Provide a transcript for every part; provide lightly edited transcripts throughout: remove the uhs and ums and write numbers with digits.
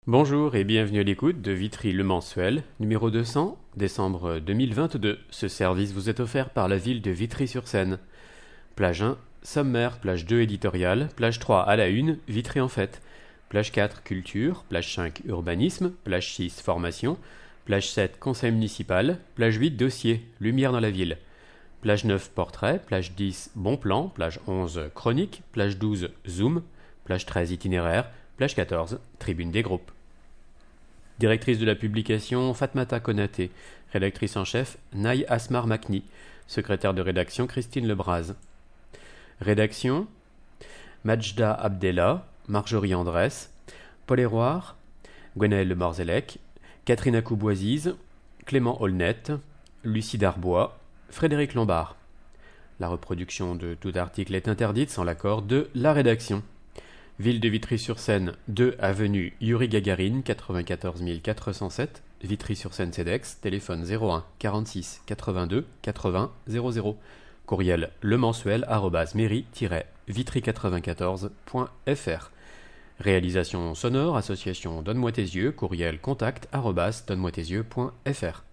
Bonjour et bienvenue à l'écoute de Vitry le mensuel, numéro 200, décembre 2022. Ce service vous est offert par la ville de Vitry-sur-Seine. Plage 1, sommaire, plage 2, éditorial, plage 3, à la une, Vitry en fête. Plage 4, culture, plage 5, urbanisme, plage 6, formation, plage 7, conseil municipal, plage 8, dossier, lumière dans la ville. Plage 9, portrait, plage 10, bon plan, plage 11, chronique, plage 12, zoom, plage 13, itinéraire, plage 14, tribune des groupes. Directrice de la publication, Fatmata Konaté. Rédactrice en chef, Naï Asmar Makni. Secrétaire de rédaction, Christine Lebras. Rédaction, Majda Abdella, Marjorie Andrès, Paul Héroard, Gwenaëlle Morzelec, Catherine Acouboisize, Clément Aulnet, Lucie Darbois, Frédéric Lombard. La reproduction de tout article est interdite sans l'accord de la rédaction. Ville de Vitry-sur-Seine, 2 avenue Yuri Gagarine, 94 407, Vitry-sur-Seine-Cedex, téléphone 01 46 82 80 00. Courriel lemensuel@mairie-vitry94.fr. Réalisation sonore, association Donne-moi tes yeux, courriel contact@donne-moi-tes-yeux.fr.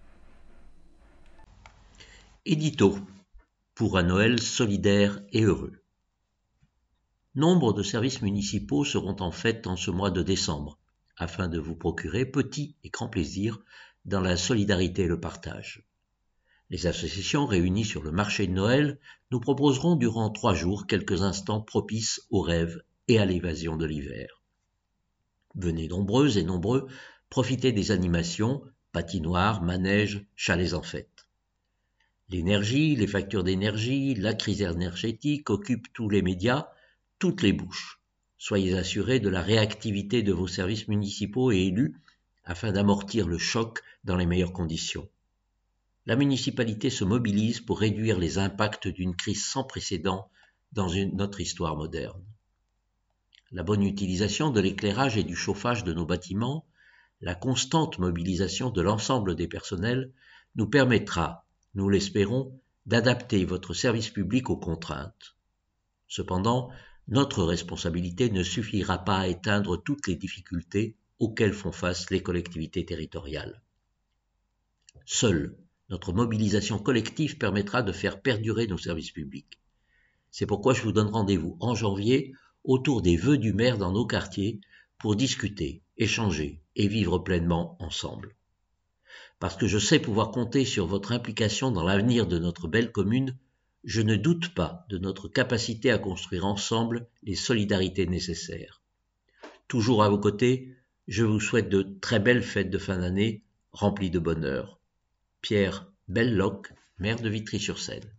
Édito pour un Noël solidaire et heureux. Nombre de services municipaux seront en fête en ce mois de décembre, afin de vous procurer petit et grand plaisir dans la solidarité et le partage. Les associations réunies sur le marché de Noël nous proposeront durant 3 jours quelques instants propices aux rêves et à l'évasion de l'hiver. Venez nombreuses et nombreux profiter des animations, patinoires, manèges, chalets en fête. L'énergie, les factures d'énergie, la crise énergétique occupent tous les médias, toutes les bouches. Soyez assurés de la réactivité de vos services municipaux et élus afin d'amortir le choc dans les meilleures conditions. La municipalité se mobilise pour réduire les impacts d'une crise sans précédent dans notre histoire moderne. La bonne utilisation de l'éclairage et du chauffage de nos bâtiments, la constante mobilisation de l'ensemble des personnels nous permettra, nous l'espérons, d'adapter votre service public aux contraintes. Cependant, notre responsabilité ne suffira pas à éteindre toutes les difficultés auxquelles font face les collectivités territoriales. Seule notre mobilisation collective permettra de faire perdurer nos services publics. C'est pourquoi je vous donne rendez-vous en janvier autour des vœux du maire dans nos quartiers pour discuter, échanger et vivre pleinement ensemble. Parce que je sais pouvoir compter sur votre implication dans l'avenir de notre belle commune, je ne doute pas de notre capacité à construire ensemble les solidarités nécessaires. Toujours à vos côtés, je vous souhaite de très belles fêtes de fin d'année remplies de bonheur. Pierre Belloc, maire de Vitry-sur-Seine.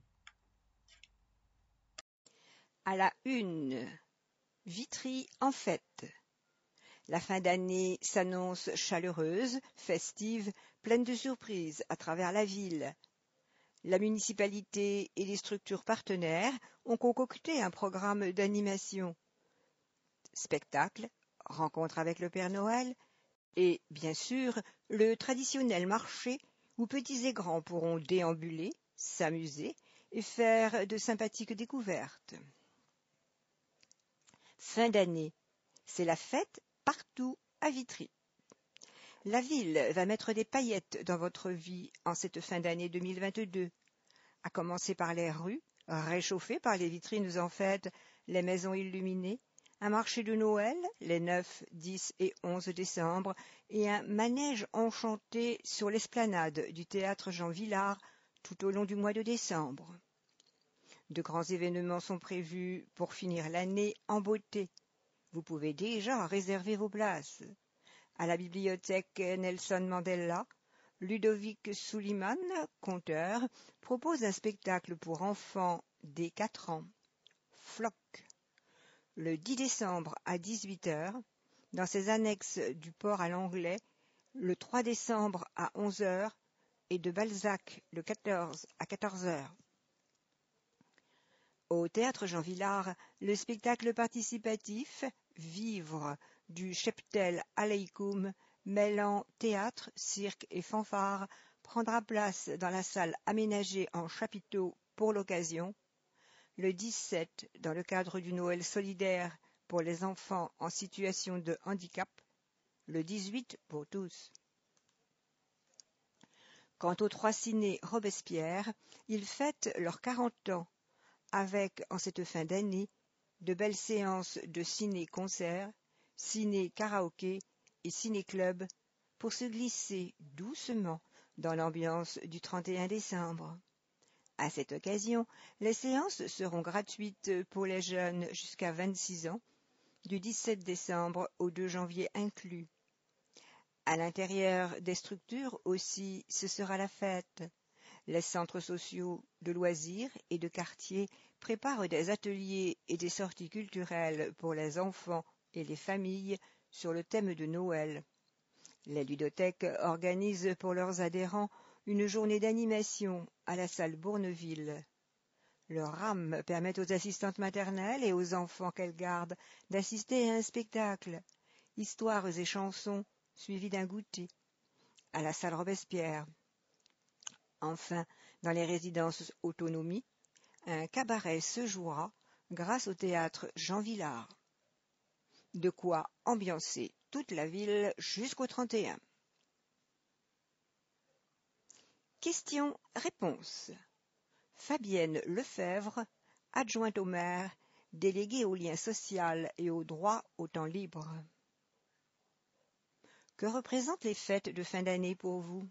À la une, Vitry en fête. La fin d'année s'annonce chaleureuse, festive, pleine de surprises à travers la ville. La municipalité et les structures partenaires ont concocté un programme d'animation. Spectacles, rencontres avec le Père Noël et, bien sûr, le traditionnel marché où petits et grands pourront déambuler, s'amuser et faire de sympathiques découvertes. Fin d'année, c'est la fête partout à Vitry. La ville va mettre des paillettes dans votre vie en cette fin d'année 2022, à commencer par les rues, réchauffées par les vitrines en fête, les maisons illuminées, un marché de Noël les 9, 10 et 11 décembre et un manège enchanté sur l'esplanade du théâtre Jean Villard tout au long du mois de décembre. De grands événements sont prévus pour finir l'année en beauté. Vous pouvez déjà réserver vos places. À la bibliothèque Nelson Mandela, Ludovic Suliman, conteur, propose un spectacle pour enfants dès 4 ans, Flock, le 10 décembre à 18h, dans ses annexes du port à l'Anglais, le 3 décembre à 11h et de Balzac le 14 à 14h. Au théâtre Jean Villard, le spectacle participatif Vivre du cheptel Aleikoum, mêlant théâtre, cirque et fanfare, prendra place dans la salle aménagée en chapiteau pour l'occasion, le 17 dans le cadre du Noël solidaire pour les enfants en situation de handicap, le 18 pour tous. Quant aux 3 cinés Robespierre, ils fêtent leurs 40 ans, avec, en cette fin d'année, de belles séances de ciné-concert, ciné-karaoké et ciné-club pour se glisser doucement dans l'ambiance du 31 décembre. À cette occasion, les séances seront gratuites pour les jeunes jusqu'à 26 ans, du 17 décembre au 2 janvier inclus. À l'intérieur des structures aussi, ce sera la fête. Les centres sociaux de loisirs et de quartier préparent des ateliers et des sorties culturelles pour les enfants et les familles sur le thème de Noël. Les ludothèques organisent pour leurs adhérents une journée d'animation à la salle Bourneville. Leur rame permet aux assistantes maternelles et aux enfants qu'elles gardent d'assister à un spectacle, histoires et chansons suivies d'un goûter, à la salle Robespierre. Enfin, dans les résidences autonomie, un cabaret se jouera grâce au théâtre Jean Villard. De quoi ambiancer toute la ville jusqu'au 31. Questions-réponses. Fabienne Lefebvre, adjointe au maire, déléguée au lien social et au droit au temps libre. Que représentent les fêtes de fin d'année pour vous?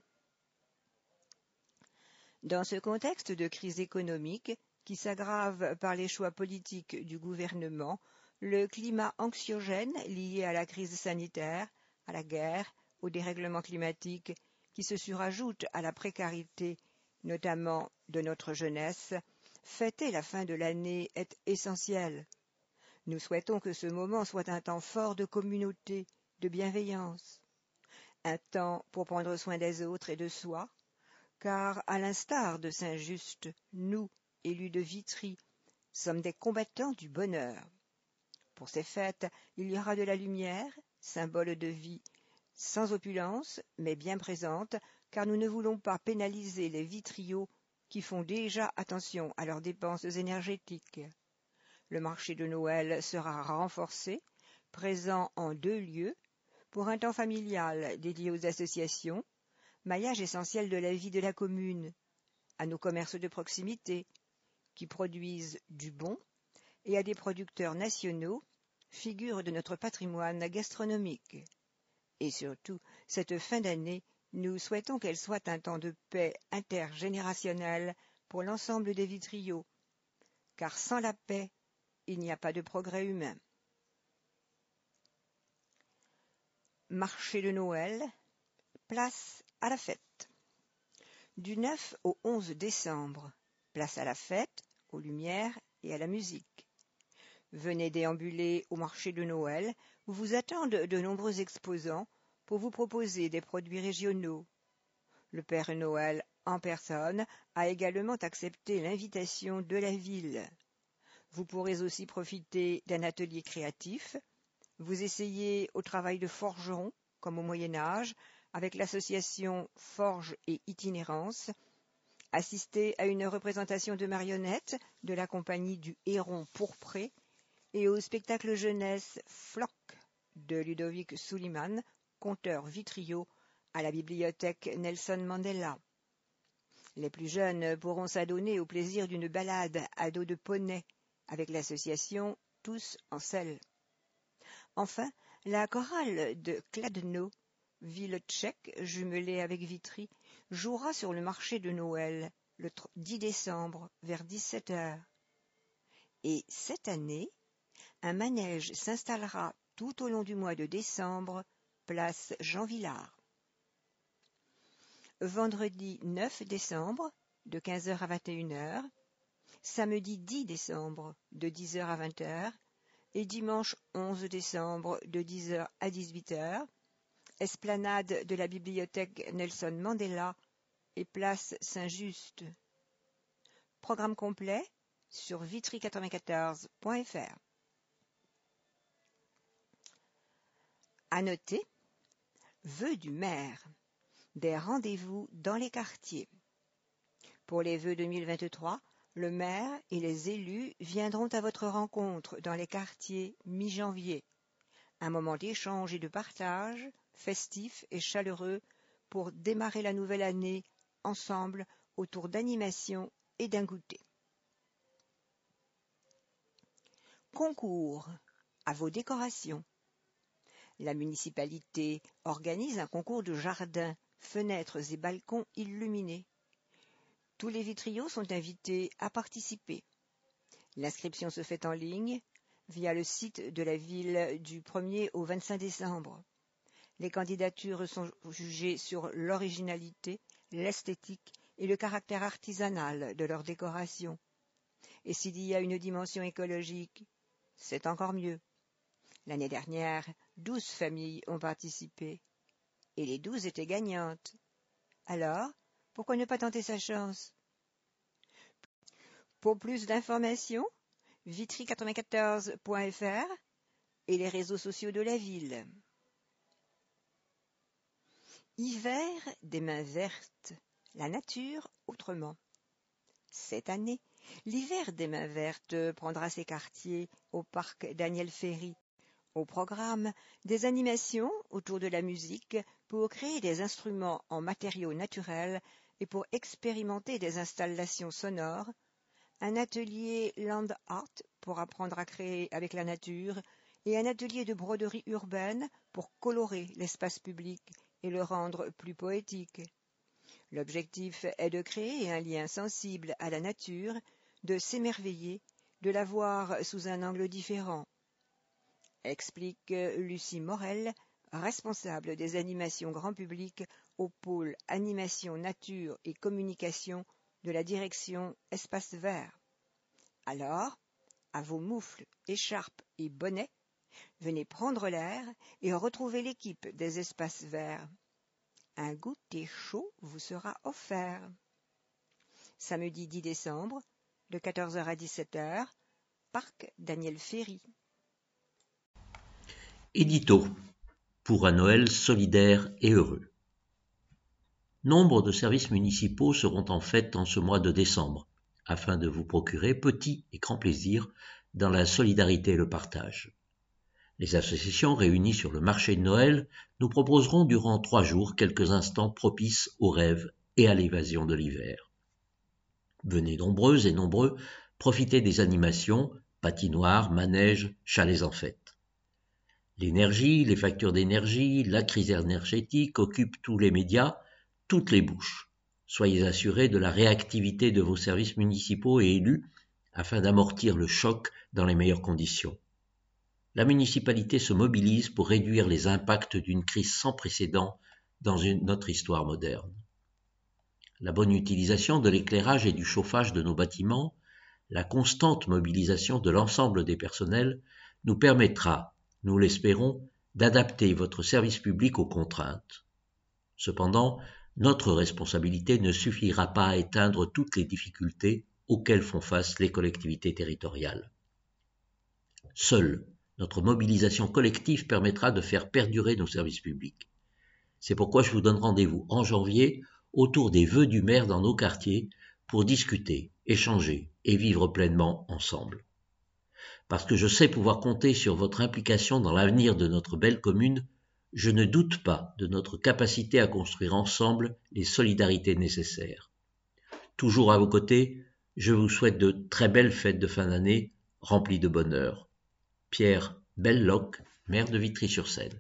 Dans ce contexte de crise économique qui s'aggrave par les choix politiques du gouvernement, le climat anxiogène lié à la crise sanitaire, à la guerre, au dérèglement climatique, qui se surajoute à la précarité, notamment de notre jeunesse, fêter la fin de l'année est essentiel. Nous souhaitons que ce moment soit un temps fort de communauté, de bienveillance, un temps pour prendre soin des autres et de soi, car, à l'instar de Saint-Just, nous, élus de Vitry, sommes des combattants du bonheur. Pour ces fêtes, il y aura de la lumière, symbole de vie, sans opulence, mais bien présente, car nous ne voulons pas pénaliser les vitriots qui font déjà attention à leurs dépenses énergétiques. Le marché de Noël sera renforcé, présent en 2 lieux, pour un temps familial dédié aux associations, maillage essentiel de la vie de la commune, à nos commerces de proximité, qui produisent du bon, et à des producteurs nationaux, figures de notre patrimoine gastronomique. Et surtout, cette fin d'année, nous souhaitons qu'elle soit un temps de paix intergénérationnelle pour l'ensemble des vitriots, car sans la paix, il n'y a pas de progrès humain. Marché de Noël, place à la fête. Du 9 au 11 décembre, place à la fête, aux lumières et à la musique. Venez déambuler au marché de Noël où vous attendent de nombreux exposants pour vous proposer des produits régionaux. Le Père Noël en personne a également accepté l'invitation de la ville. Vous pourrez aussi profiter d'un atelier créatif, vous essayer au travail de forgeron, comme au Moyen-Âge, avec l'association Forge et Itinérance, assister à une représentation de marionnettes de la compagnie du Héron pourpré et au spectacle jeunesse Flock de Ludovic Suliman, conteur vitriol, à la bibliothèque Nelson Mandela. Les plus jeunes pourront s'adonner au plaisir d'une balade à dos de poney avec l'association Tous en selle. Enfin, la chorale de Kladno, ville tchèque jumelée avec Vitry, jouera sur le marché de Noël le 10 décembre vers 17h. Et cette année, un manège s'installera tout au long du mois de décembre, place Jean Villard. Vendredi 9 décembre, de 15h à 21h, samedi 10 décembre, de 10h à 20h, et dimanche 11 décembre, de 10h à 18h, esplanade de la bibliothèque Nelson Mandela et place Saint-Just. Programme complet sur vitry94.fr. À noter, vœux du maire, des rendez-vous dans les quartiers. Pour les vœux 2023, le maire et les élus viendront à votre rencontre dans les quartiers mi-janvier. Un moment d'échange et de partage, festif et chaleureux pour démarrer la nouvelle année ensemble autour d'animations et d'un goûter. Concours à vos décorations. La municipalité organise un concours de jardins, fenêtres et balcons illuminés. Tous les vitriaux sont invités à participer. L'inscription se fait en ligne via le site de la ville du 1er au 25 décembre. Les candidatures sont jugées sur l'originalité, l'esthétique et le caractère artisanal de leur décoration. Et s'il y a une dimension écologique, c'est encore mieux. L'année dernière, 12 familles ont participé, et les 12 étaient gagnantes. Alors, pourquoi ne pas tenter sa chance? Pour plus d'informations, vitry94.fr et les réseaux sociaux de la ville. Hiver des mains vertes, la nature autrement. Cette année, l'hiver des mains vertes prendra ses quartiers au parc Daniel Ferry. Au programme, des animations autour de la musique pour créer des instruments en matériaux naturels et pour expérimenter des installations sonores, un atelier land art pour apprendre à créer avec la nature et un atelier de broderie urbaine pour colorer l'espace public et le rendre plus poétique. L'objectif est de créer un lien sensible à la nature, de s'émerveiller, de la voir sous un angle différent. Explique Lucie Morel, responsable des animations grand public au pôle Animation, Nature et Communication de la direction Espace Vert. Alors, à vos moufles, écharpes et bonnets, venez prendre l'air et retrouver l'équipe des Espaces Verts. Un goûter chaud vous sera offert. Samedi 10 décembre, de 14h à 17h, parc Daniel Ferry. Édito pour un Noël solidaire et heureux. Nombre de services municipaux seront en fête en ce mois de décembre, afin de vous procurer petit et grand plaisir dans la solidarité et le partage. Les associations réunies sur le marché de Noël nous proposeront durant 3 jours quelques instants propices aux rêves et à l'évasion de l'hiver. Venez nombreuses et nombreux profiter des animations, patinoires, manèges, chalets en fête. L'énergie, les factures d'énergie, la crise énergétique occupent tous les médias, toutes les bouches. Soyez assurés de la réactivité de vos services municipaux et élus afin d'amortir le choc dans les meilleures conditions. La municipalité se mobilise pour réduire les impacts d'une crise sans précédent dans notre histoire moderne. La bonne utilisation de l'éclairage et du chauffage de nos bâtiments, la constante mobilisation de l'ensemble des personnels nous permettra, nous l'espérons, d'adapter votre service public aux contraintes. Cependant, notre responsabilité ne suffira pas à éteindre toutes les difficultés auxquelles font face les collectivités territoriales. Seule notre mobilisation collective permettra de faire perdurer nos services publics. C'est pourquoi je vous donne rendez-vous en janvier autour des vœux du maire dans nos quartiers pour discuter, échanger et vivre pleinement ensemble. Parce que je sais pouvoir compter sur votre implication dans l'avenir de notre belle commune, je ne doute pas de notre capacité à construire ensemble les solidarités nécessaires. Toujours à vos côtés, je vous souhaite de très belles fêtes de fin d'année remplies de bonheur. Pierre Belloc, maire de Vitry-sur-Seine.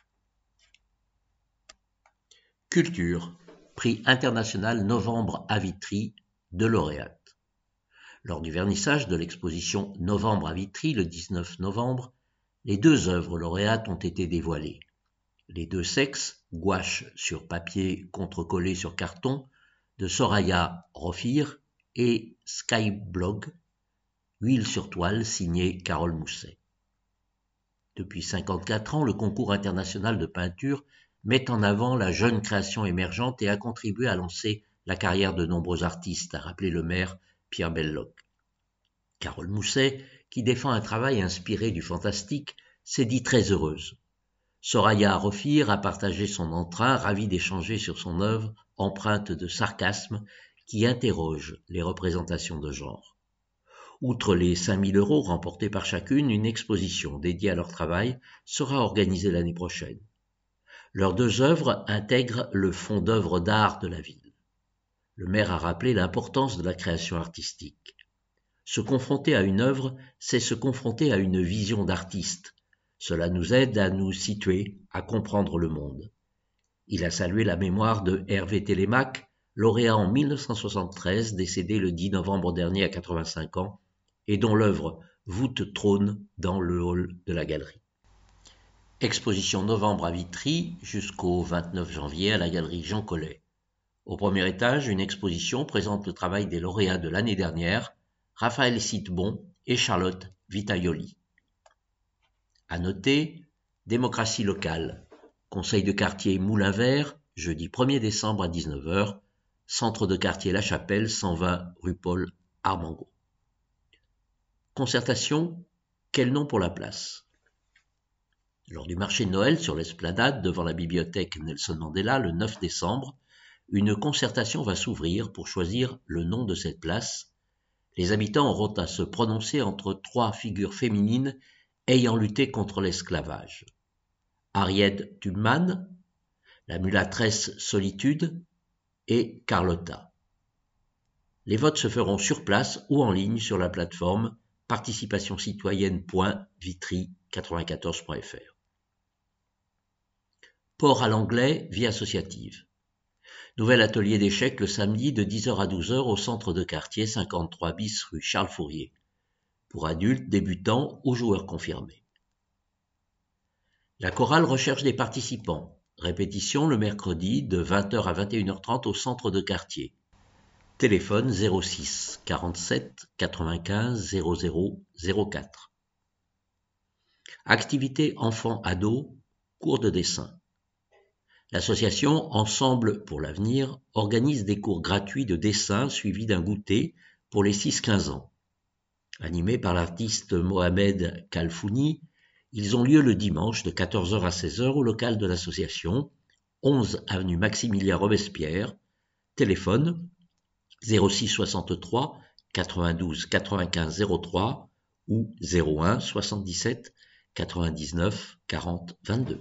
Culture, prix international Novembre à Vitry de lauréate. Lors du vernissage de l'exposition Novembre à Vitry le 19 novembre, les 2 œuvres lauréates ont été dévoilées. Les 2 sexes, gouache sur papier contrecollé sur carton, de Soraya Rofir et Skyblog, huile sur toile signée Carole Mousset. Depuis 54 ans, le concours international de peinture met en avant la jeune création émergente et a contribué à lancer la carrière de nombreux artistes, a rappelé le maire Pierre Belloc. Carole Mousset, qui défend un travail inspiré du fantastique, s'est dit très heureuse. Soraya Rofir a partagé son entrain, ravie d'échanger sur son œuvre empreinte de sarcasme qui interroge les représentations de genre. Outre les 5 000 € remportés par chacune, une exposition dédiée à leur travail sera organisée l'année prochaine. Leurs deux œuvres intègrent le fonds d'œuvres d'art de la ville. Le maire a rappelé l'importance de la création artistique. Se confronter à une œuvre, c'est se confronter à une vision d'artiste. Cela nous aide à nous situer, à comprendre le monde. Il a salué la mémoire de Hervé Télémaque, lauréat en 1973, décédé le 10 novembre dernier à 85 ans, et dont l'œuvre voûte trône dans le hall de la galerie. Exposition novembre à Vitry jusqu'au 29 janvier à la galerie Jean Collet. Au premier étage, une exposition présente le travail des lauréats de l'année dernière, Raphaël Citebon et Charlotte Vitaioli. À noter, démocratie locale, conseil de quartier Moulin-Vert, jeudi 1er décembre à 19h, centre de quartier La Chapelle, 120 rue Paul Armengaud. Concertation, quel nom pour la place ? Lors du marché de Noël sur l'esplanade devant la bibliothèque Nelson Mandela le 9 décembre, une concertation va s'ouvrir pour choisir le nom de cette place. Les habitants auront à se prononcer entre trois figures féminines ayant lutté contre l'esclavage. Harriet Tubman, la mulâtresse Solitude et Carlotta. Les votes se feront sur place ou en ligne sur la plateforme participationcitoyenne.vitry94.fr. Port à l'anglais, vie associative. Nouvel atelier d'échecs le samedi de 10h à 12h au centre de quartier 53 bis rue Charles Fourier, pour adultes, débutants ou joueurs confirmés. La chorale recherche des participants. Répétition le mercredi de 20h à 21h30 au centre de quartier. Téléphone 06 47 95 00 04. Activité enfants-ados, cours de dessin. L'association Ensemble pour l'avenir organise des cours gratuits de dessin suivis d'un goûter pour les 6-15 ans. Animés par l'artiste Mohamed Kalfouni, ils ont lieu le dimanche de 14h à 16h au local de l'association, 11 avenue Maximilien Robespierre, téléphone 06 63 92 95 03 ou 01 77 99 40 22.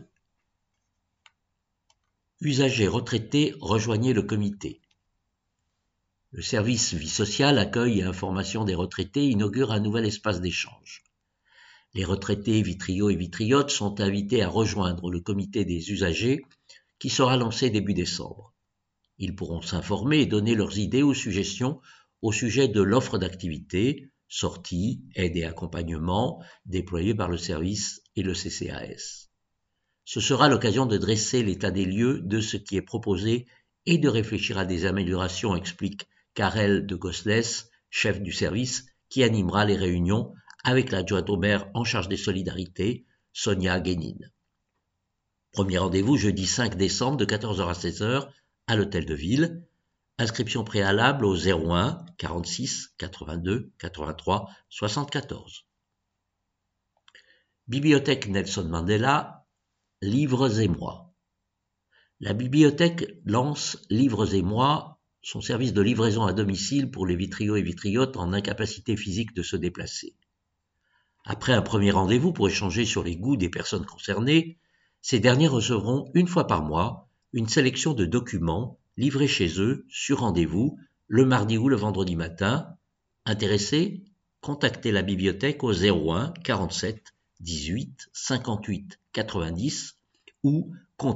Usagers retraités, rejoignez le comité. Le service vie sociale, accueil et information des retraités inaugure un nouvel espace d'échange. Les retraités vitriots et vitriotes sont invités à rejoindre le comité des usagers qui sera lancé début décembre. Ils pourront s'informer et donner leurs idées ou suggestions au sujet de l'offre d'activités, sorties, aides et accompagnements déployés par le service et le CCAS. Ce sera l'occasion de dresser l'état des lieux de ce qui est proposé et de réfléchir à des améliorations, explique Karel de Gosles, chef du service, qui animera les réunions avec l'adjointe au maire en charge des solidarités, Sonia Guénine. Premier rendez-vous jeudi 5 décembre de 14h à 16h à l'hôtel de ville. Inscription préalable au 01 46 82 83 74. Bibliothèque Nelson Mandela, Livres et moi. La bibliothèque lance Livres et moi, son service de livraison à domicile pour les vitriots et vitriotes en incapacité physique de se déplacer. Après un premier rendez-vous pour échanger sur les goûts des personnes concernées, ces derniers recevront une fois par mois une sélection de documents livrés chez eux sur rendez-vous le mardi ou le vendredi matin. Intéressés, contactez la bibliothèque au 01 47 18 58 90 ou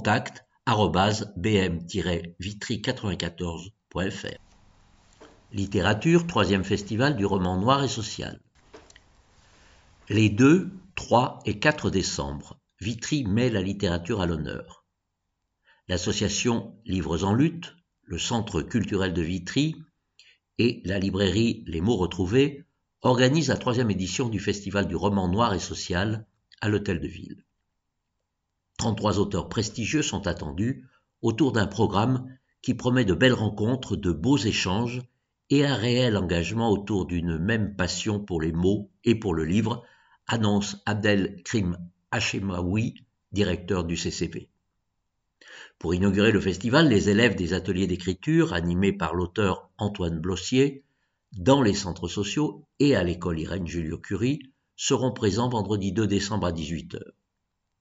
contact@bm-vitry94.fr. Littérature, 3e festival du roman noir et social. Les 2, 3 et 4 décembre, Vitry met la littérature à l'honneur. L'association Livres en lutte, le Centre culturel de Vitry et la librairie Les mots retrouvés organisent la 3e édition du festival du roman noir et social à l'hôtel de ville. 33 auteurs prestigieux sont attendus autour d'un programme qui promet de belles rencontres, de beaux échanges et un réel engagement autour d'une même passion pour les mots et pour le livre, annonce Abdelkrim Hachemaoui, directeur du CCP. Pour inaugurer le festival, les élèves des ateliers d'écriture, animés par l'auteur Antoine Blossier, dans les centres sociaux et à l'école Irène Joliot-Curie, seront présents vendredi 2 décembre à 18h.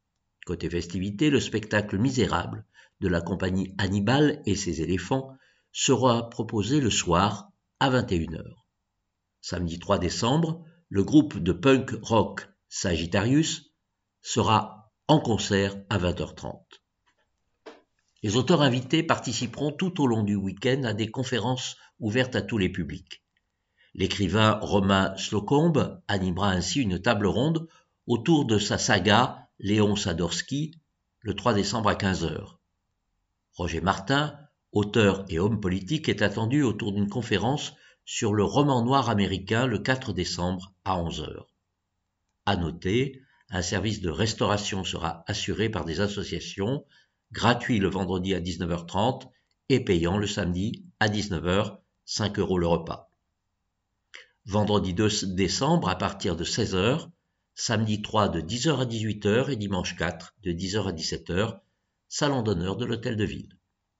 Côté festivités, le spectacle Misérable de la compagnie Hannibal et ses éléphants sera proposé le soir à 21h. Samedi 3 décembre, le groupe de punk rock Sagittarius sera en concert à 20h30. Les auteurs invités participeront tout au long du week-end à des conférences ouvertes à tous les publics. L'écrivain Romain Slocombe animera ainsi une table ronde autour de sa saga Léon Sadorsky le 3 décembre à 15h. Roger Martin, auteur et homme politique, est attendu autour d'une conférence sur le roman noir américain le 4 décembre à 11h. À noter, un service de restauration sera assuré par des associations, gratuit le vendredi à 19h30 et payant le samedi à 19h, 5 € le repas. Vendredi 2 décembre à partir de 16h, samedi 3 de 10h à 18h et dimanche 4 de 10h à 17h, salon d'honneur de l'Hôtel de Ville.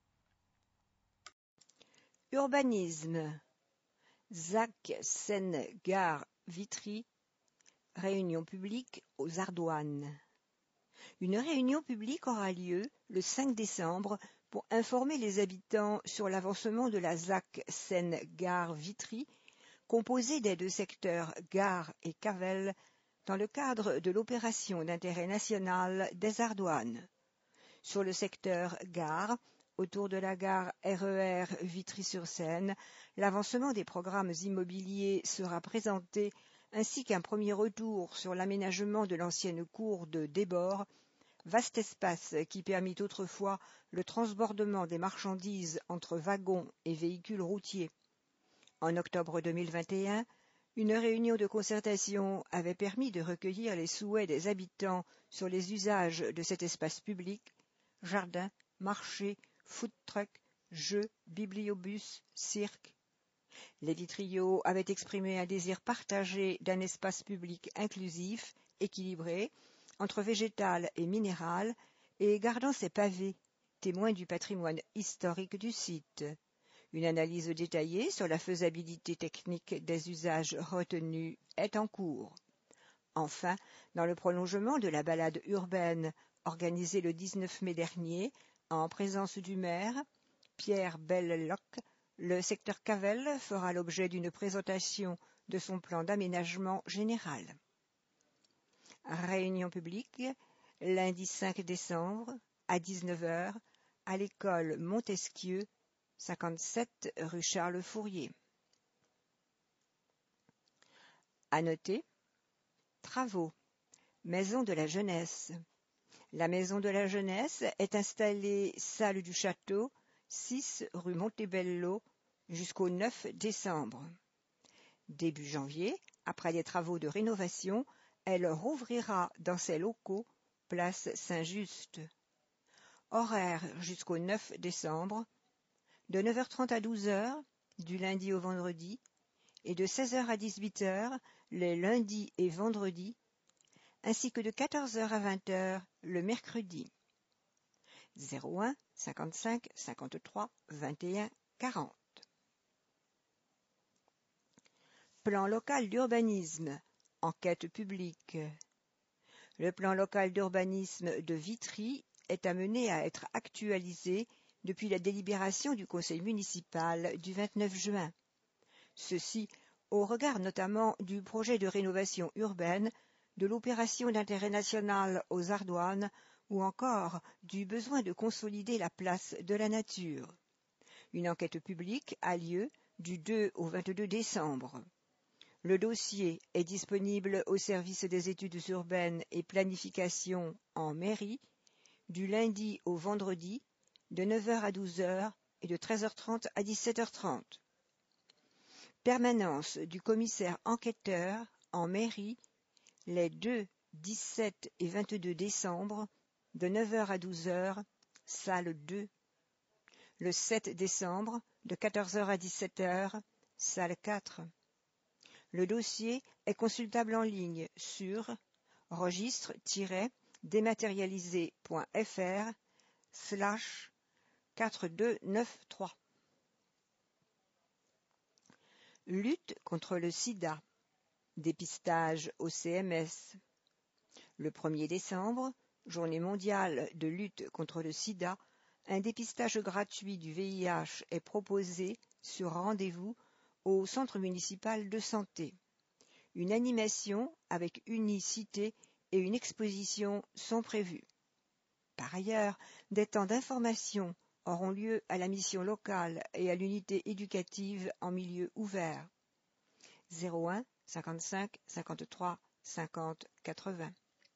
Urbanisme. ZAC Seine-Gare Vitry. Réunion publique aux Ardoines. Une réunion publique aura lieu le 5 décembre pour informer les habitants sur l'avancement de la ZAC Seine-Gare Vitry, composée des deux secteurs Gare et Cavel, dans le cadre de l'opération d'intérêt national des Ardoines. Sur le secteur Gare, autour de la gare RER Vitry-sur-Seine, l'avancement des programmes immobiliers sera présenté ainsi qu'un premier retour sur l'aménagement de l'ancienne cour de Débord, vaste espace qui permit autrefois le transbordement des marchandises entre wagons et véhicules routiers. En octobre 2021, une réunion de concertation avait permis de recueillir les souhaits des habitants sur les usages de cet espace public, jardin, marché, food truck, jeux, bibliobus, cirque. Les Vitriots avaient exprimé un désir partagé d'un espace public inclusif, équilibré, entre végétal et minéral, et gardant ses pavés, témoins du patrimoine historique du site. Une analyse détaillée sur la faisabilité technique des usages retenus est en cours. Enfin, dans le prolongement de la balade urbaine organisée le 19 mai dernier, en présence du maire, Pierre Belleloc, le secteur Cavel fera l'objet d'une présentation de son plan d'aménagement général. Réunion publique, lundi 5 décembre, à 19h, à l'école Montesquieu, 57 rue Charles Fourier. À noter, travaux, Maison de la Jeunesse. La Maison de la Jeunesse est installée salle du Château, 6 rue Montebello, jusqu'au 9 décembre. Début janvier, après des travaux de rénovation, elle rouvrira dans ses locaux, place Saint-Just. Horaire jusqu'au 9 décembre, de 9h30 à 12h, du lundi au vendredi, et de 16h à 18h, les lundis et vendredis, ainsi que de 14h à 20h, le mercredi. 01 55 53 21 40. Plan local d'urbanisme. Enquête publique. Le plan local d'urbanisme de Vitry est amené à être actualisé depuis la délibération du conseil municipal du 29 juin. Ceci au regard notamment du projet de rénovation urbaine, de l'opération d'intérêt national aux Ardoines ou encore du besoin de consolider la place de la nature. Une enquête publique a lieu du 2 au 22 décembre. Le dossier est disponible au service des études urbaines et planification en mairie, du lundi au vendredi, de 9h à 12h et de 13h30 à 17h30. Permanence du commissaire enquêteur en mairie les 2, 17 et 22 décembre, de 9h à 12h, salle 2. Le 7 décembre, de 14h à 17h, salle 4. Le dossier est consultable en ligne sur registre-dématérialisé.fr/4293. Lutte contre le sida. Dépistage au CMS. Le 1er décembre, Journée mondiale de lutte contre le sida, un dépistage gratuit du VIH est proposé sur rendez-vous au centre municipal de santé. Une animation avec unicité et une exposition sont prévues. Par ailleurs, des temps d'information auront lieu à la mission locale et à l'unité éducative en milieu ouvert. 01 55 53 50 80.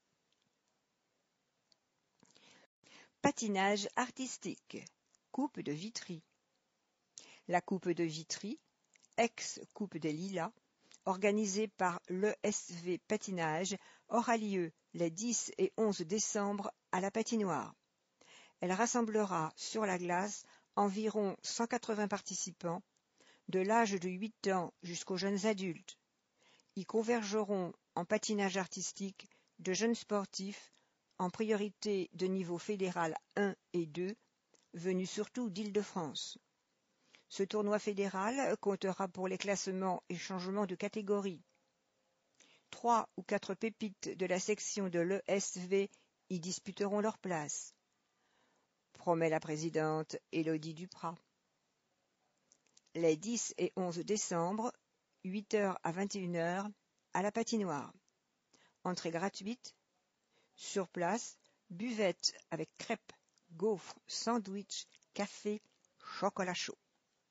Patinage artistique. Coupe de Vitry. La Coupe de Vitry, ex-Coupe des Lilas, organisée par l'ESV Patinage, aura lieu les 10 et 11 décembre à la patinoire. Elle rassemblera sur la glace environ 180 participants, de l'âge de 8 ans jusqu'aux jeunes adultes. Y convergeront en patinage artistique de jeunes sportifs, en priorité de niveau fédéral 1 et 2, venus surtout d'Île-de-France. Ce tournoi fédéral comptera pour les classements et changements de catégorie. 3 ou 4 pépites de la section de l'ESV y disputeront leur place, promet la présidente Élodie Duprat. Les 10 et 11 décembre, 8h à 21h, à la patinoire. Entrée gratuite. Sur place, buvette avec crêpes, gaufres, sandwichs, café, chocolat chaud.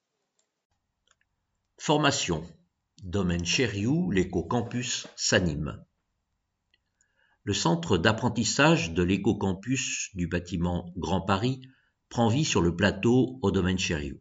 Formation. Domaine Chériou, l'éco-campus s'anime. Le centre d'apprentissage de l'éco-campus du bâtiment Grand Paris prend vie sur le plateau au domaine Chériou.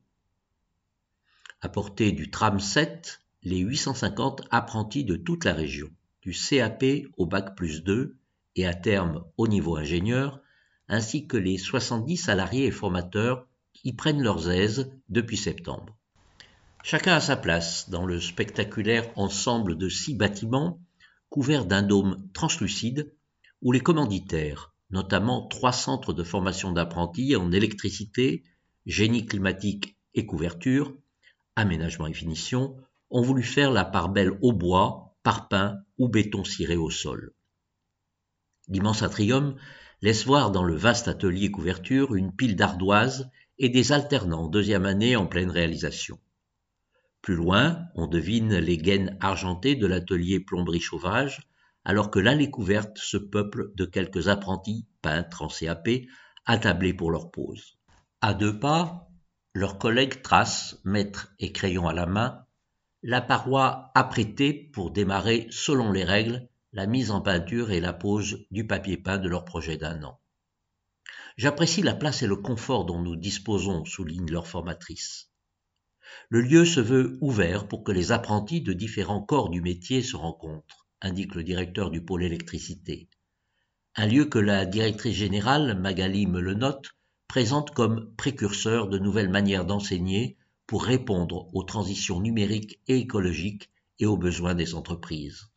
À portée du tram 7, les 850 apprentis de toute la région, du CAP au Bac+2 et à terme au niveau ingénieur, ainsi que les 70 salariés et formateurs y prennent leurs aises depuis septembre. Chacun a sa place dans le spectaculaire ensemble de 6 bâtiments couverts d'un dôme translucide où les commanditaires, notamment 3 centres de formation d'apprentis en électricité, génie climatique et couverture, aménagement et finition, ont voulu faire la part belle au bois, parpaing ou béton ciré au sol. L'immense atrium laisse voir dans le vaste atelier couverture une pile d'ardoises et des alternants en 2e année en pleine réalisation. Plus loin, on devine les gaines argentées de l'atelier plomberie-chauffage, alors que l'allée couverte se peuple de quelques apprentis peintres en CAP attablés pour leur pause. À 2 pas, leurs collègues tracent, maître et crayon à la main, la paroi apprêtée pour démarrer selon les règles la mise en peinture et la pose du papier peint de leur projet d'1 an. J'apprécie la place et le confort dont nous disposons, souligne leur formatrice. Le lieu se veut ouvert pour que les apprentis de différents corps du métier se rencontrent, indique le directeur du pôle électricité. Un lieu que la directrice générale, Magali me le note, présente comme précurseur de nouvelles manières d'enseigner pour répondre aux transitions numériques et écologiques et aux besoins des entreprises.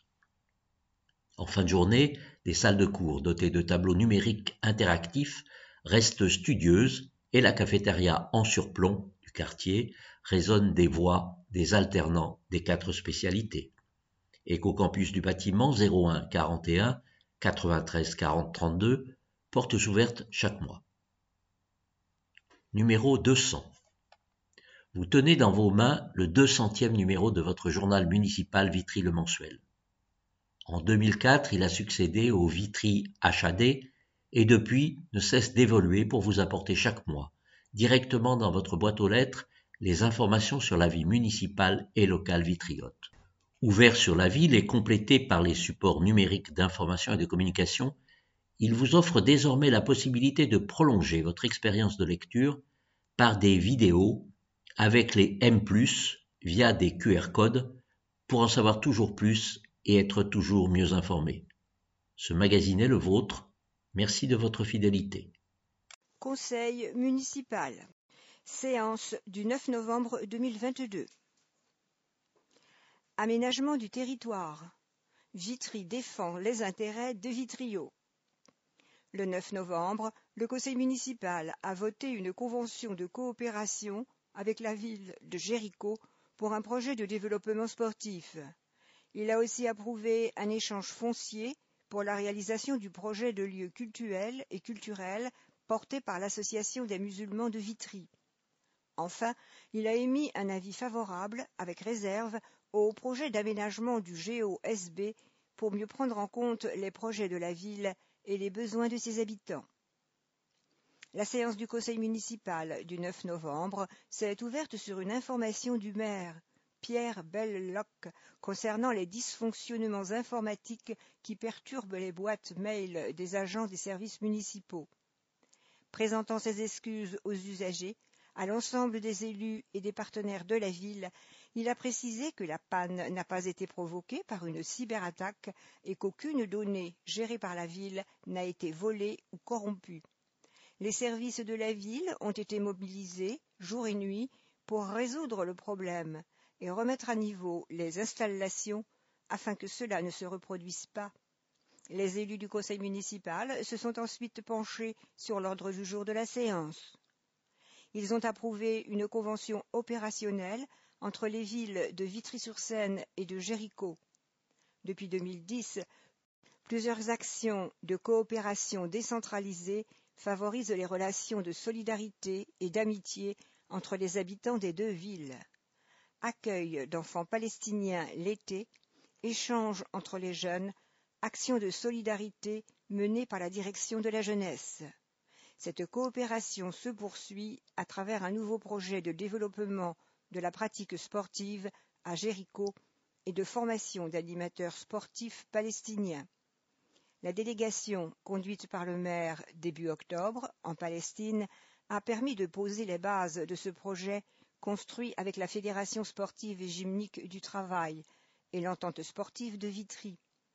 En fin de journée, des salles de cours dotées de tableaux numériques interactifs restent studieuses et la cafétéria en surplomb du quartier résonne des voix des alternants des 4 spécialités. Éco-campus du bâtiment 01 41 93 40 32, portes ouvertes chaque mois. Numéro 200. Vous tenez dans vos mains le 200e numéro de votre journal municipal Vitry le mensuel. En 2004, il a succédé au Vitry HAD et depuis ne cesse d'évoluer pour vous apporter chaque mois, directement dans votre boîte aux lettres, les informations sur la vie municipale et locale vitriote. Ouvert sur la ville et complété par les supports numériques d'information et de communication, il vous offre désormais la possibilité de prolonger votre expérience de lecture par des vidéos avec les M+, via des QR codes, pour en savoir toujours plus et être toujours mieux informé. Ce magazine est le vôtre. Merci de votre fidélité. Conseil municipal. Séance du 9 novembre 2022. Aménagement du territoire. Vitry défend les intérêts de Vitrio. Le 9 novembre, le conseil municipal a voté une convention de coopération avec la ville de Jéricho pour un projet de développement sportif. Il a aussi approuvé un échange foncier pour la réalisation du projet de lieu cultuel et culturel porté par l'Association des musulmans de Vitry. Enfin, il a émis un avis favorable, avec réserve, au projet d'aménagement du GEO-SB pour mieux prendre en compte les projets de la ville et les besoins de ses habitants. La séance du conseil municipal du 9 novembre s'est ouverte sur une information du maire, Pierre Belleloc, concernant les dysfonctionnements informatiques qui perturbent les boîtes mail des agents des services municipaux. Présentant ses excuses aux usagers, à l'ensemble des élus et des partenaires de la ville, il a précisé que la panne n'a pas été provoquée par une cyberattaque et qu'aucune donnée gérée par la ville n'a été volée ou corrompue. Les services de la ville ont été mobilisés jour et nuit pour résoudre le problème et remettre à niveau les installations afin que cela ne se reproduise pas. Les élus du conseil municipal se sont ensuite penchés sur l'ordre du jour de la séance. Ils ont approuvé une convention opérationnelle entre les villes de Vitry-sur-Seine et de Jéricho. Depuis 2010, plusieurs actions de coopération décentralisée favorisent les relations de solidarité et d'amitié entre les habitants des deux villes. Accueil d'enfants palestiniens l'été, échanges entre les jeunes, actions de solidarité menées par la direction de la jeunesse. Cette coopération se poursuit à travers un nouveau projet de développement de la pratique sportive à Jéricho et de formation d'animateurs sportifs palestiniens. La délégation, conduite par le maire début octobre, en Palestine, a permis de poser les bases de ce projet construit avec la Fédération sportive et gymnique du travail et l'entente sportive de Vitry.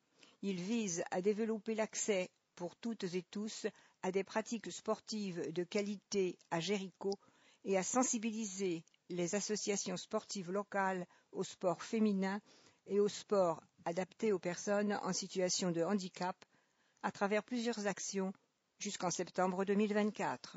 Il vise à développer l'accès pour toutes et tous à des pratiques sportives de qualité à Jéricho et à sensibiliser les associations sportives locales au sport féminin et au sport adapté aux personnes en situation de handicap à travers plusieurs actions jusqu'en septembre 2024.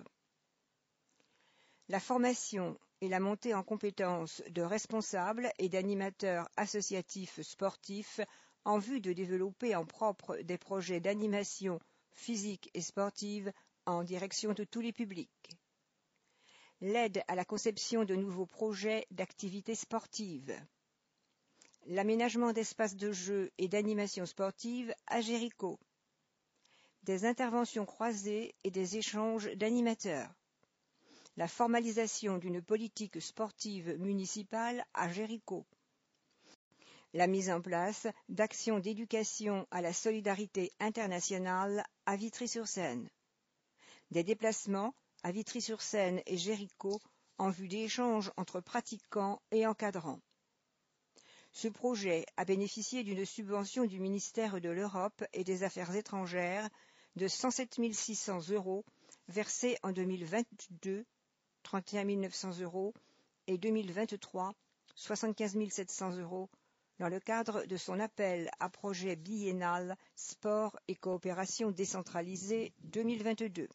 La formation et la montée en compétences de responsables et d'animateurs associatifs sportifs en vue de développer en propre des projets d'animation physique et sportive en direction de tous les publics. L'aide à la conception de nouveaux projets d'activités sportives. L'aménagement d'espaces de jeux et d'animation sportive à Jéricho. Des interventions croisées et des échanges d'animateurs. La formalisation d'une politique sportive municipale à Jéricho. La mise en place d'actions d'éducation à la solidarité internationale à Vitry-sur-Seine. Des déplacements à Vitry-sur-Seine et Jéricho en vue d'échanges entre pratiquants et encadrants. Ce projet a bénéficié d'une subvention du ministère de l'Europe et des Affaires étrangères de 107 600 € versés en 2022, 31 900 € et 2023, 75 700 € dans le cadre de son appel à projet biennal Sport et coopération décentralisée 2022.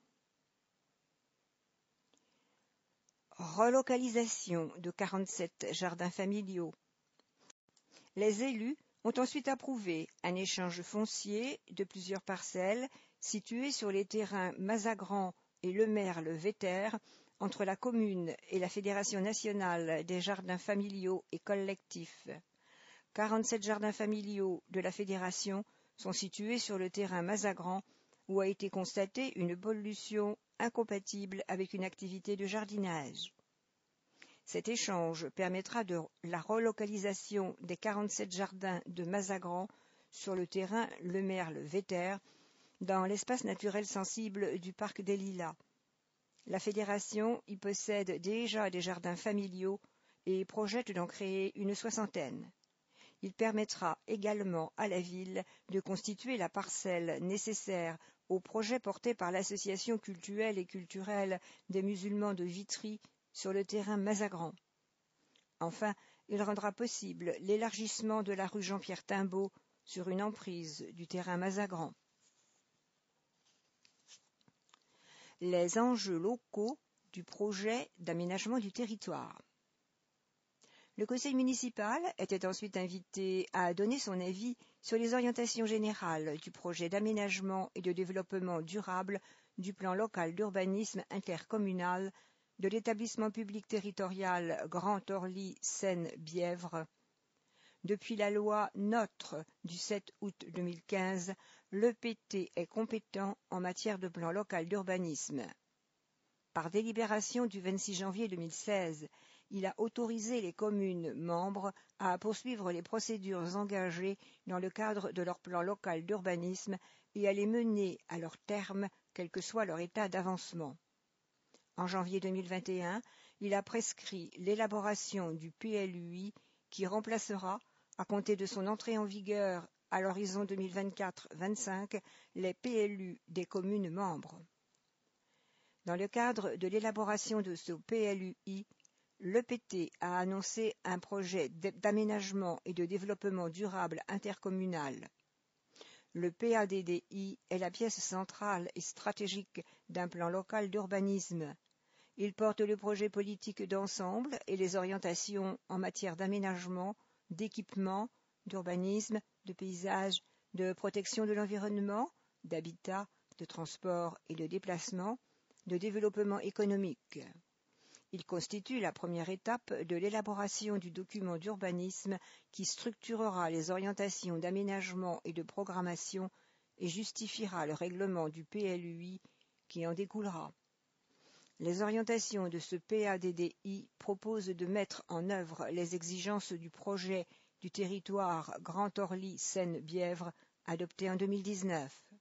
Relocalisation de 47 jardins familiaux. Les élus ont ensuite approuvé un échange foncier de plusieurs parcelles situées sur les terrains Mazagran et Lemerle-Véter entre la commune et la Fédération nationale des jardins familiaux et collectifs. 47 jardins familiaux de la Fédération sont situés sur le terrain Mazagran où a été constatée une pollution incompatible avec une activité de jardinage. Cet échange permettra de la relocalisation des 47 jardins de Mazagran sur le terrain Lemerle-Véter dans l'espace naturel sensible du parc des Lilas. La Fédération y possède déjà des jardins familiaux et projette d'en créer une 60aine. Il permettra également à la ville de constituer la parcelle nécessaire au projet porté par l'Association cultuelle et culturelle des musulmans de Vitry sur le terrain Mazagran. Enfin, il rendra possible l'élargissement de la rue Jean-Pierre Timbaud sur une emprise du terrain Mazagran. Les enjeux locaux du projet d'aménagement du territoire. Le conseil municipal était ensuite invité à donner son avis sur les orientations générales du projet d'aménagement et de développement durable du plan local d'urbanisme intercommunal de l'établissement public territorial Grand Orly Seine-Bièvre. Depuis la loi NOTRe du 7 août 2015, l'EPT est compétent en matière de plan local d'urbanisme. Par délibération du 26 janvier 2016, il a autorisé les communes membres à poursuivre les procédures engagées dans le cadre de leur plan local d'urbanisme et à les mener à leur terme, quel que soit leur état d'avancement. En janvier 2021, il a prescrit l'élaboration du PLUI qui remplacera, à compter de son entrée en vigueur à l'horizon 2024-25, les PLU des communes membres. Dans le cadre de l'élaboration de ce PLUI, l'EPT a annoncé un projet d'aménagement et de développement durable intercommunal. Le PADDI est la pièce centrale et stratégique d'un plan local d'urbanisme. Il porte le projet politique d'ensemble et les orientations en matière d'aménagement, d'équipement, d'urbanisme, de paysage, de protection de l'environnement, d'habitat, de transport et de déplacement, de développement économique. Il constitue la première étape de l'élaboration du document d'urbanisme qui structurera les orientations d'aménagement et de programmation et justifiera le règlement du PLUI qui en découlera. Les orientations de ce PADDI proposent de mettre en œuvre les exigences du projet du territoire Grand Orly Seine-Bièvre adopté en 2019.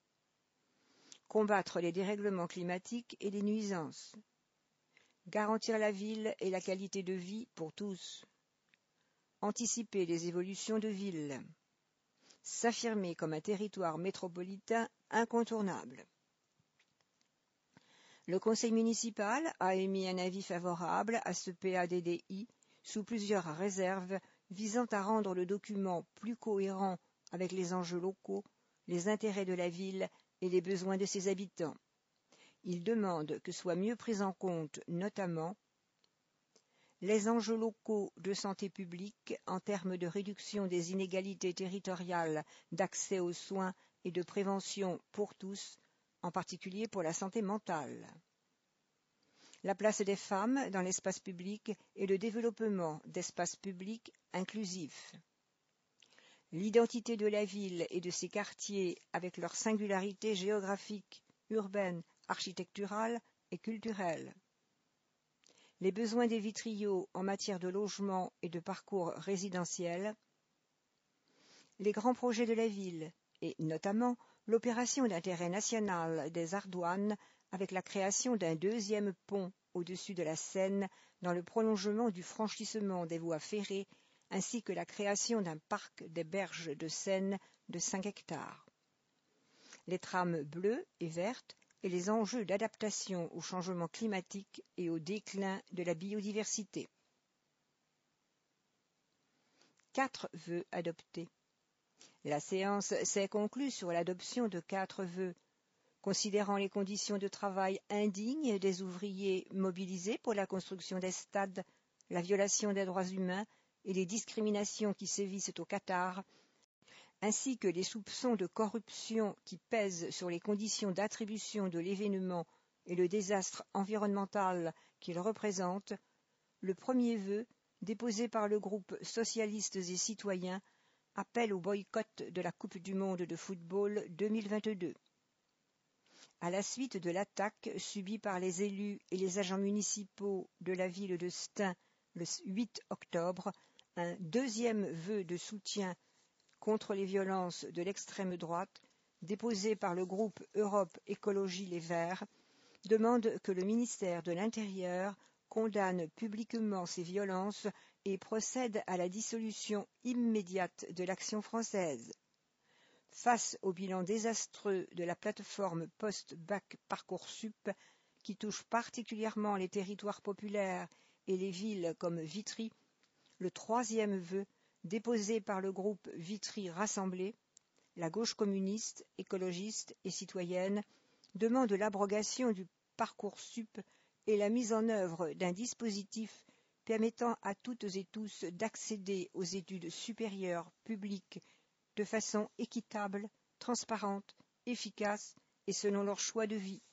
Combattre les dérèglements climatiques et les nuisances. Garantir la ville et la qualité de vie pour tous. Anticiper les évolutions de ville. S'affirmer comme un territoire métropolitain incontournable. Le conseil municipal a émis un avis favorable à ce PADDI sous plusieurs réserves visant à rendre le document plus cohérent avec les enjeux locaux, les intérêts de la ville et les besoins de ses habitants. Il demande que soient mieux pris en compte notamment les enjeux locaux de santé publique en termes de réduction des inégalités territoriales d'accès aux soins et de prévention pour tous, en particulier pour la santé mentale. La place des femmes dans l'espace public et le développement d'espaces publics inclusifs. L'identité de la ville et de ses quartiers avec leur singularité géographique, urbaine, architecturale et culturelle. Les besoins des Vitriots en matière de logement et de parcours résidentiel. Les grands projets de la ville et notamment l'opération d'intérêt national des Ardoines avec la création d'un deuxième pont au-dessus de la Seine dans le prolongement du franchissement des voies ferrées ainsi que la création d'un parc des berges de Seine de 5 hectares. Les trames bleues et vertes et les enjeux d'adaptation au changement climatique et au déclin de la biodiversité. 4 vœux adoptés. La séance s'est conclue sur l'adoption de 4 vœux, considérant les conditions de travail indignes des ouvriers mobilisés pour la construction des stades, la violation des droits humains et les discriminations qui sévissent au Qatar, ainsi que les soupçons de corruption qui pèsent sur les conditions d'attribution de l'événement et le désastre environnemental qu'il représente, le premier vœu, déposé par le groupe Socialistes et Citoyens, appelle au boycott de la Coupe du monde de football 2022. À la suite de l'attaque subie par les élus et les agents municipaux de la ville de Stein le 8 octobre, un deuxième vœu de soutien contre les violences de l'extrême droite, déposé par le groupe Europe Écologie Les Verts, demande que le ministère de l'Intérieur condamne publiquement ces violences et procède à la dissolution immédiate de l'Action française. Face au bilan désastreux de la plateforme post-bac Parcoursup, qui touche particulièrement les territoires populaires et les villes comme Vitry, le troisième vœu, déposé par le groupe Vitry Rassemblée, la gauche communiste, écologiste et citoyenne, demande l'abrogation du Parcoursup et la mise en œuvre d'un dispositif permettant à toutes et tous d'accéder aux études supérieures publiques de façon équitable, transparente, efficace et selon leur choix de vie.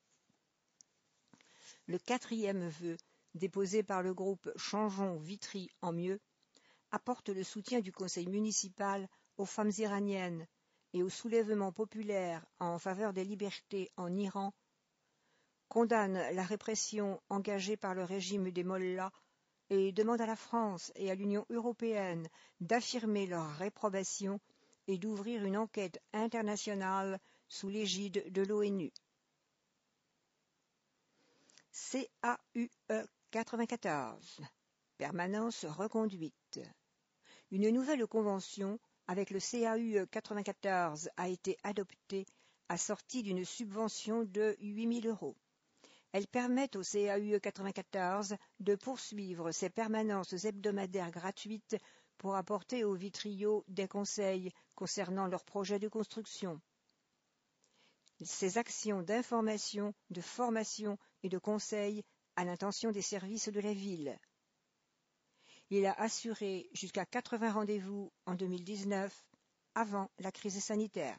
Le 4e vœu, déposé par le groupe Changeons Vitry en mieux, apporte le soutien du conseil municipal aux femmes iraniennes et au soulèvement populaire en faveur des libertés en Iran, condamne la répression engagée par le régime des mollahs et demande à la France et à l'Union européenne d'affirmer leur réprobation et d'ouvrir une enquête internationale sous l'égide de l'ONU. CAUE 94. Permanence reconduite. Une nouvelle convention avec le CAUE 94 a été adoptée assortie d'une subvention de 8 000 €. Elle permet au CAUE 94 de poursuivre ses permanences hebdomadaires gratuites pour apporter aux vitriots des conseils concernant leurs projets de construction. Ces actions d'information, de formation et de conseil à l'intention des services de la ville. Il a assuré jusqu'à 80 rendez-vous en 2019, avant la crise sanitaire.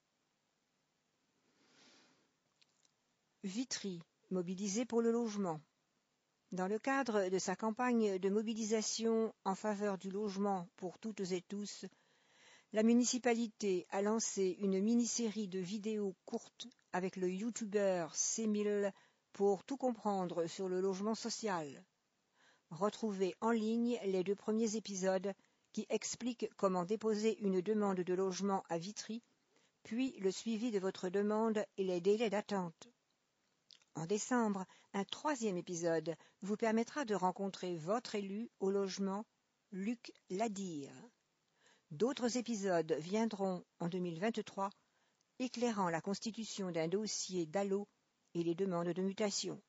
Vitry, mobilisé pour le logement. Dans le cadre de sa campagne de mobilisation en faveur du logement pour toutes et tous, la municipalité a lancé une mini-série de vidéos courtes avec le youtubeur C1000 pour tout comprendre sur le logement social. Retrouvez en ligne les 2 premiers épisodes qui expliquent comment déposer une demande de logement à Vitry, puis le suivi de votre demande et les délais d'attente. En décembre, un 3e épisode vous permettra de rencontrer votre élu au logement, Luc Ladire. D'autres épisodes viendront en 2023, éclairant la constitution d'un dossier DALO et les demandes de mutation.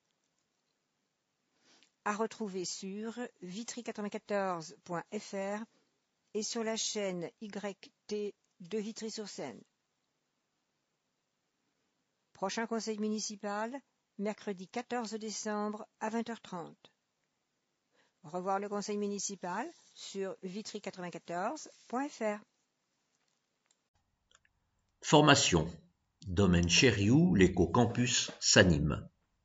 À retrouver sur vitry94.fr et sur la chaîne YT de Vitry-sur-Seine. Prochain conseil municipal, mercredi 14 décembre à 20h30. Revoir le conseil municipal sur vitry94.fr. Formation. Domaine Chériou, l'éco-campus s'anime.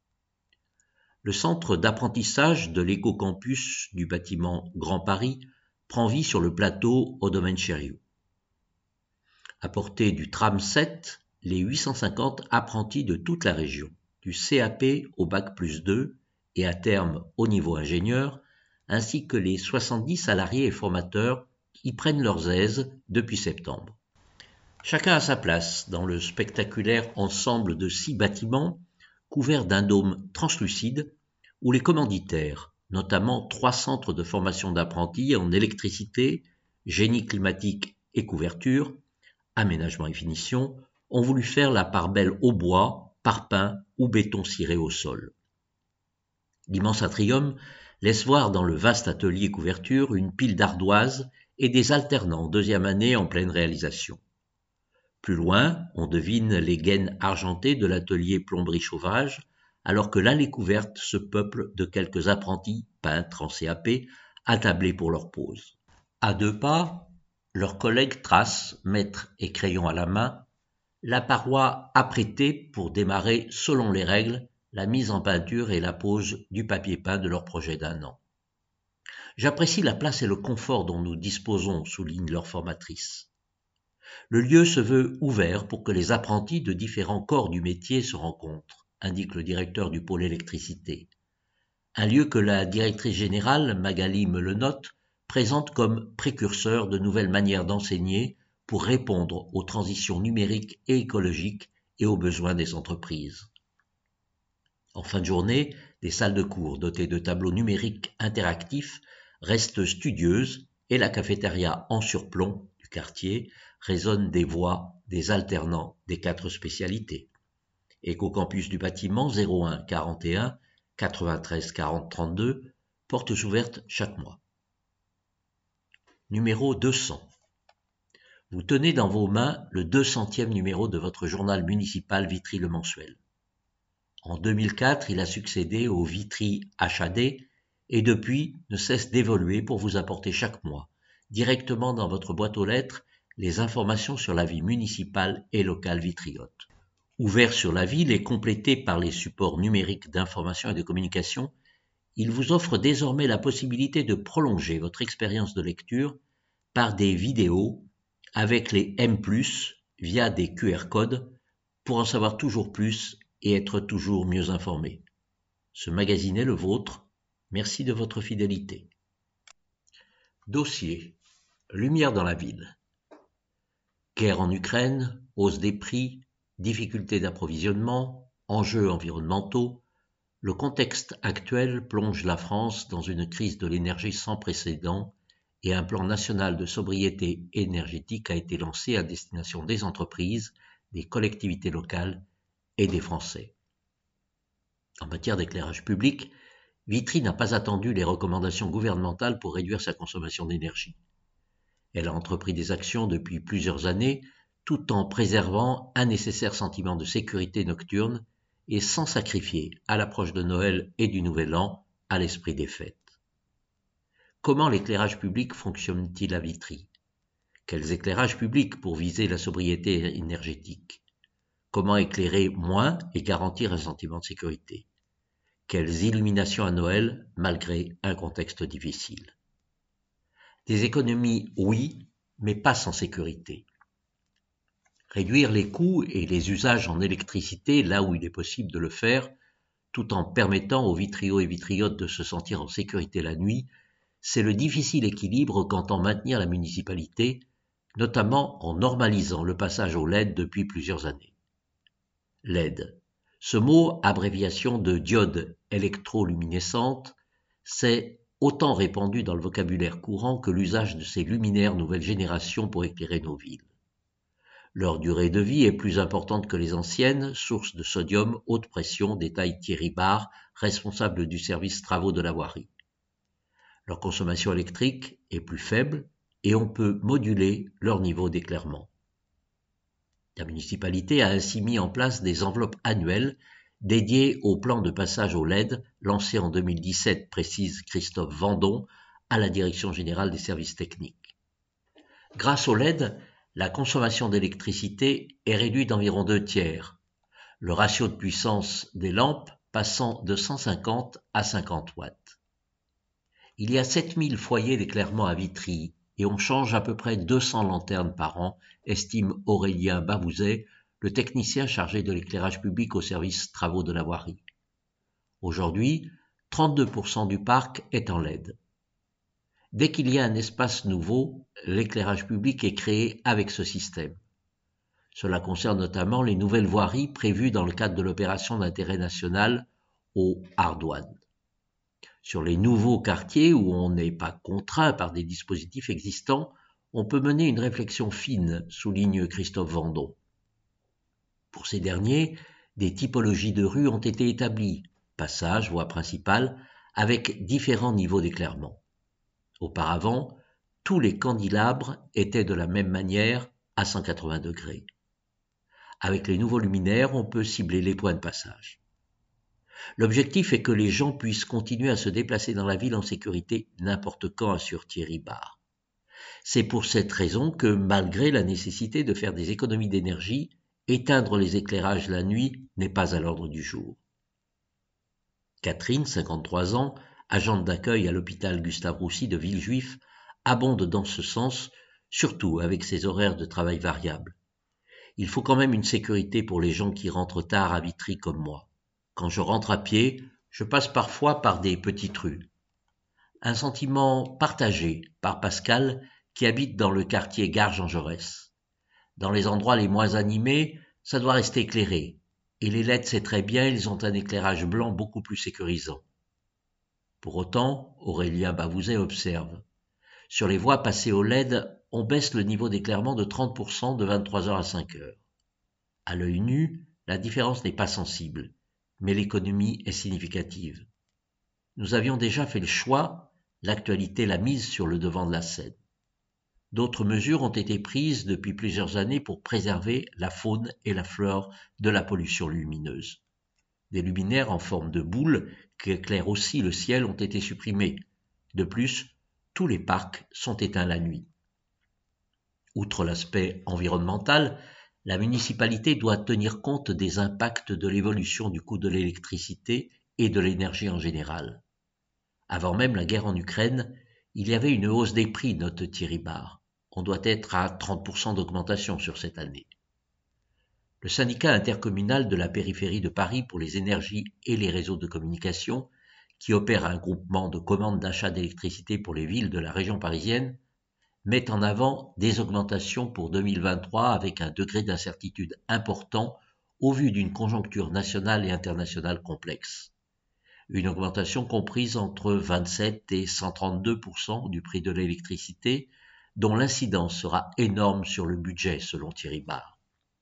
Le centre d'apprentissage de l'éco-campus du bâtiment Grand Paris prend vie sur le plateau au domaine Chériou. À portée du tram 7, les 850 apprentis de toute la région, du CAP au Bac+2 et à terme au niveau ingénieur, ainsi que les 70 salariés et formateurs y prennent leurs aises depuis septembre. Chacun a sa place dans le spectaculaire ensemble de 6 bâtiments couverts d'un dôme translucide où les commanditaires, notamment 3 centres de formation d'apprentis en électricité, génie climatique et couverture, aménagement et finition, ont voulu faire la part belle au bois, parpaing ou béton ciré au sol. L'immense atrium laisse voir dans le vaste atelier couverture une pile d'ardoises et des alternants 2e année en pleine réalisation. Plus loin, on devine les gaines argentées de l'atelier plomberie-chauffage, alors que l'allée couverte se peuple de quelques apprentis peintres en CAP attablés pour leur pause. À 2 pas, leurs collègues tracent, maître et crayon à la main, la paroi apprêtée pour démarrer selon les règles la mise en peinture et la pose du papier peint de leur projet d'1 an. J'apprécie la place et le confort dont nous disposons, souligne leur formatrice. Le lieu se veut ouvert pour que les apprentis de différents corps du métier se rencontrent, indique le directeur du pôle électricité. Un lieu que la directrice générale, Magali me le note, présente comme précurseur de nouvelles manières d'enseigner pour répondre aux transitions numériques et écologiques et aux besoins des entreprises. En fin de journée, des salles de cours dotées de tableaux numériques interactifs restent studieuses et la cafétéria en surplomb du quartier résonne des voix des alternants des 4 spécialités. Éco-campus du bâtiment 01 41 93 40 32, portes ouvertes chaque mois. Numéro 200. Vous tenez dans vos mains le 200e numéro de votre journal municipal Vitry le mensuel. En 2004, il a succédé au Vitry HAD et depuis ne cesse d'évoluer pour vous apporter chaque mois, directement dans votre boîte aux lettres, les informations sur la vie municipale et locale vitriote. Ouvert sur la ville et complété par les supports numériques d'information et de communication, il vous offre désormais la possibilité de prolonger votre expérience de lecture par des vidéos avec les M+, via des QR codes, pour en savoir toujours plus et être toujours mieux informé. Ce magazine est le vôtre. Merci de votre fidélité. Dossier. Lumière dans la ville. Guerre en Ukraine, hausse des prix, difficultés d'approvisionnement, enjeux environnementaux. Le contexte actuel plonge la France dans une crise de l'énergie sans précédent et un plan national de sobriété énergétique a été lancé à destination des entreprises, des collectivités locales et des Français. En matière d'éclairage public, Vitry n'a pas attendu les recommandations gouvernementales pour réduire sa consommation d'énergie. Elle a entrepris des actions depuis plusieurs années, tout en préservant un nécessaire sentiment de sécurité nocturne et sans sacrifier, à l'approche de Noël et du Nouvel An, à l'esprit des fêtes. Comment l'éclairage public fonctionne-t-il à Vitry? Quels éclairages publics pour viser la sobriété énergétique? Comment éclairer moins et garantir un sentiment de sécurité? Quelles illuminations à Noël, malgré un contexte difficile? Des économies, oui, mais pas sans sécurité. Réduire les coûts et les usages en électricité là où il est possible de le faire, tout en permettant aux vitriots et vitriotes de se sentir en sécurité la nuit, c'est le difficile équilibre qu'entend maintenir la municipalité, notamment en normalisant le passage au LED depuis plusieurs années. LED. Ce mot, abréviation de diode électroluminescente, s'est autant répandu dans le vocabulaire courant que l'usage de ces luminaires nouvelle génération pour éclairer nos villes. Leur durée de vie est plus importante que les anciennes, source de sodium haute pression, détaille Thierry Barre, responsable du service travaux de la voirie. Leur consommation électrique est plus faible et on peut moduler leur niveau d'éclairement. La municipalité a ainsi mis en place des enveloppes annuelles dédiées au plan de passage au LED lancé en 2017, précise Christophe Vendon, à la Direction générale des services techniques. Grâce au LED, la consommation d'électricité est réduite d'environ 2/3, le ratio de puissance des lampes passant de 150 à 50 watts. Il y a 7000 foyers d'éclairement à Vitry et on change à peu près 200 lanternes par an, estime Aurélien Bavouzet, le technicien chargé de l'éclairage public au service travaux de la voirie. Aujourd'hui, 32% du parc est en LED. Dès qu'il y a un espace nouveau, l'éclairage public est créé avec ce système. Cela concerne notamment les nouvelles voiries prévues dans le cadre de l'opération d'intérêt national au Ardoine. Sur les nouveaux quartiers où on n'est pas contraint par des dispositifs existants, on peut mener une réflexion fine, souligne Christophe Vendon. Pour ces derniers, des typologies de rues ont été établies, passages, voies principales, avec différents niveaux d'éclairement. Auparavant, tous les candélabres étaient de la même manière à 180 degrés. Avec les nouveaux luminaires, on peut cibler les points de passage. L'objectif est que les gens puissent continuer à se déplacer dans la ville en sécurité n'importe quand, assure Thierry Barre. C'est pour cette raison que, malgré la nécessité de faire des économies d'énergie, éteindre les éclairages la nuit n'est pas à l'ordre du jour. Catherine, 53 ans, agente d'accueil à l'hôpital Gustave-Roussy de Villejuif, abonde dans ce sens, surtout avec ses horaires de travail variables. Il faut quand même une sécurité pour les gens qui rentrent tard à Vitry comme moi. Quand je rentre à pied, je passe parfois par des petites rues. Un sentiment partagé par Pascal qui habite dans le quartier Gare Jean Jaurès. Dans les endroits les moins animés, ça doit rester éclairé. Et les LED, c'est très bien, ils ont un éclairage blanc beaucoup plus sécurisant. Pour autant, Aurélien Bavouzet observe. Sur les voies passées au LED, on baisse le niveau d'éclairement de 30% de 23h à 5h. À l'œil nu, la différence n'est pas sensible, mais l'économie est significative. Nous avions déjà fait le choix, l'actualité l'a mise sur le devant de la scène. D'autres mesures ont été prises depuis plusieurs années pour préserver la faune et la flore de la pollution lumineuse. Des luminaires en forme de boule qui éclairent aussi le ciel ont été supprimés. De plus, tous les parcs sont éteints la nuit. Outre l'aspect environnemental, la municipalité doit tenir compte des impacts de l'évolution du coût de l'électricité et de l'énergie en général. Avant même la guerre en Ukraine, il y avait une hausse des prix, note Thierry Barre. On doit être à 30% d'augmentation sur cette année. Le syndicat intercommunal de la périphérie de Paris pour les énergies et les réseaux de communication, qui opère un groupement de commandes d'achat d'électricité pour les villes de la région parisienne, met en avant des augmentations pour 2023 avec un degré d'incertitude important au vu d'une conjoncture nationale et internationale complexe. Une augmentation comprise entre 27 et 132% du prix de l'électricité, dont l'incidence sera énorme sur le budget selon Thierry Barre.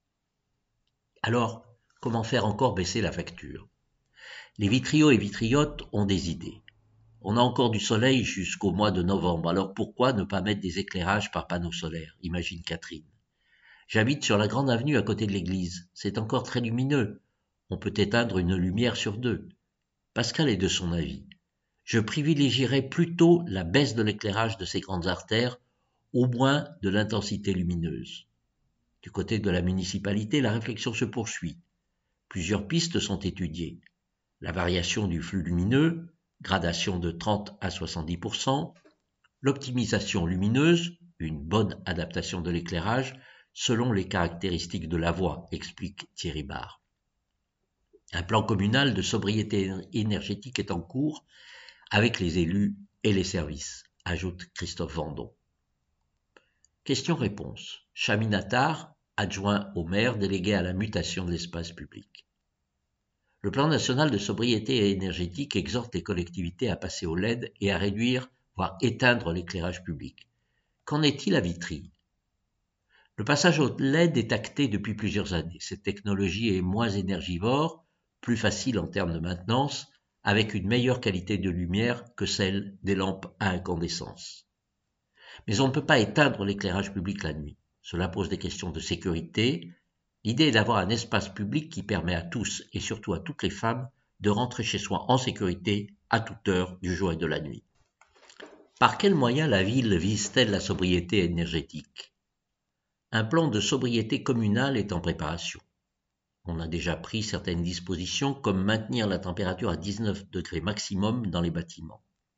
Alors, comment faire encore baisser la facture? Les vitriots et vitriotes ont des idées. On a encore du soleil jusqu'au mois de novembre, alors pourquoi ne pas mettre des éclairages par panneaux solaires, imagine Catherine. J'habite sur la grande avenue à côté de l'église, c'est encore très lumineux. On peut éteindre une lumière sur 2. Pascal est de son avis. Je privilégierais plutôt la baisse de l'éclairage de ces grandes artères, au moins de l'intensité lumineuse. Du côté de la municipalité, la réflexion se poursuit. Plusieurs pistes sont étudiées. La variation du flux lumineux, gradation de 30 à 70%, l'optimisation lumineuse, une bonne adaptation de l'éclairage selon les caractéristiques de la voie, explique Thierry Barre. Un plan communal de sobriété énergétique est en cours avec les élus et les services, ajoute Christophe Vendon. Question-réponse. Chami Nattar, adjoint au maire délégué à la mutation de l'espace public. Le plan national de sobriété énergétique exhorte les collectivités à passer au LED et à réduire, voire éteindre l'éclairage public. Qu'en est-il à Vitry? Le passage au LED est acté depuis plusieurs années. Cette technologie est moins énergivore, plus facile en termes de maintenance, avec une meilleure qualité de lumière que celle des lampes à incandescence. Mais on ne peut pas éteindre l'éclairage public la nuit. Cela pose des questions de sécurité. L'idée est d'avoir un espace public qui permet à tous, et surtout à toutes les femmes, de rentrer chez soi en sécurité à toute heure du jour et de la nuit. Par quels moyens la ville vise-t-elle la sobriété énergétique? Un plan de sobriété communale est en préparation. On a déjà pris certaines dispositions comme maintenir la température à 19 degrés maximum dans les bâtiments.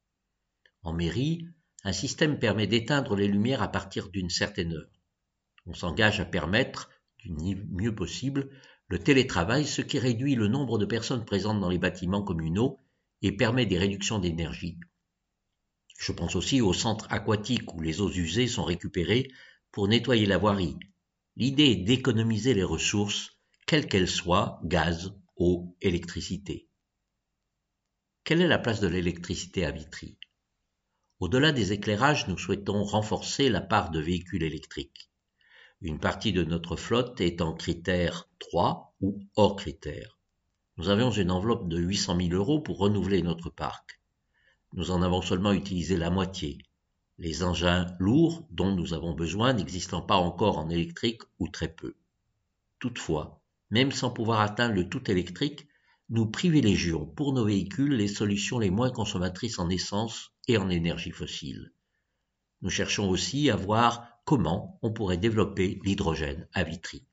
En mairie, un système permet d'éteindre les lumières à partir d'une certaine heure. On s'engage à permettre, du mieux possible, le télétravail, ce qui réduit le nombre de personnes présentes dans les bâtiments communaux et permet des réductions d'énergie. Je pense aussi aux centres aquatiques où les eaux usées sont récupérées pour nettoyer la voirie. L'idée est d'économiser les ressources, quelles qu'elles soient, gaz, eau, électricité. Quelle est la place de l'électricité à Vitry? Au-delà des éclairages, nous souhaitons renforcer la part de véhicules électriques. Une partie de notre flotte est en critère 3 ou hors critère. Nous avions une enveloppe de 800 000 € pour renouveler notre parc. Nous en avons seulement utilisé la moitié. Les engins lourds dont nous avons besoin n'existant pas encore en électrique ou très peu. Toutefois, même sans pouvoir atteindre le tout électrique, nous privilégions pour nos véhicules les solutions les moins consommatrices en essence et en énergie fossile. Nous cherchons aussi à voir comment on pourrait développer l'hydrogène à Vitry.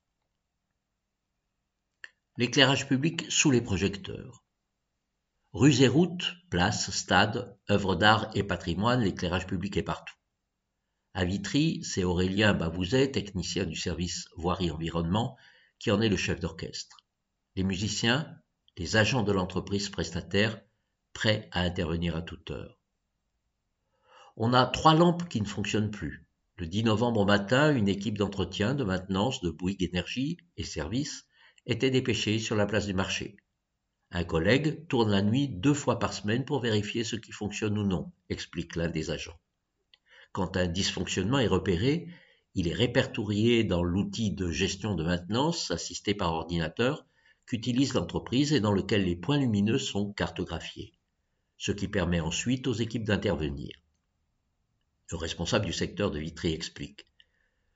L'éclairage public sous les projecteurs. Rues et routes, places, stades, œuvres d'art et patrimoine, l'éclairage public est partout. À Vitry, c'est Aurélien Bavouzet, technicien du service voirie-environnement, qui en est le chef d'orchestre. Les musiciens, les agents de l'entreprise prestataire, prêts à intervenir à toute heure. On a 3 lampes qui ne fonctionnent plus. Le 10 novembre au matin, une équipe d'entretien, de maintenance de Bouygues Énergie et Services était dépêchée sur la place du marché. Un collègue tourne la nuit 2 fois par semaine pour vérifier ce qui fonctionne ou non, explique l'un des agents. Quand un dysfonctionnement est repéré, il est répertorié dans l'outil de gestion de maintenance assisté par ordinateur qu'utilise l'entreprise et dans lequel les points lumineux sont cartographiés, ce qui permet ensuite aux équipes d'intervenir. Le responsable du secteur de Vitry explique.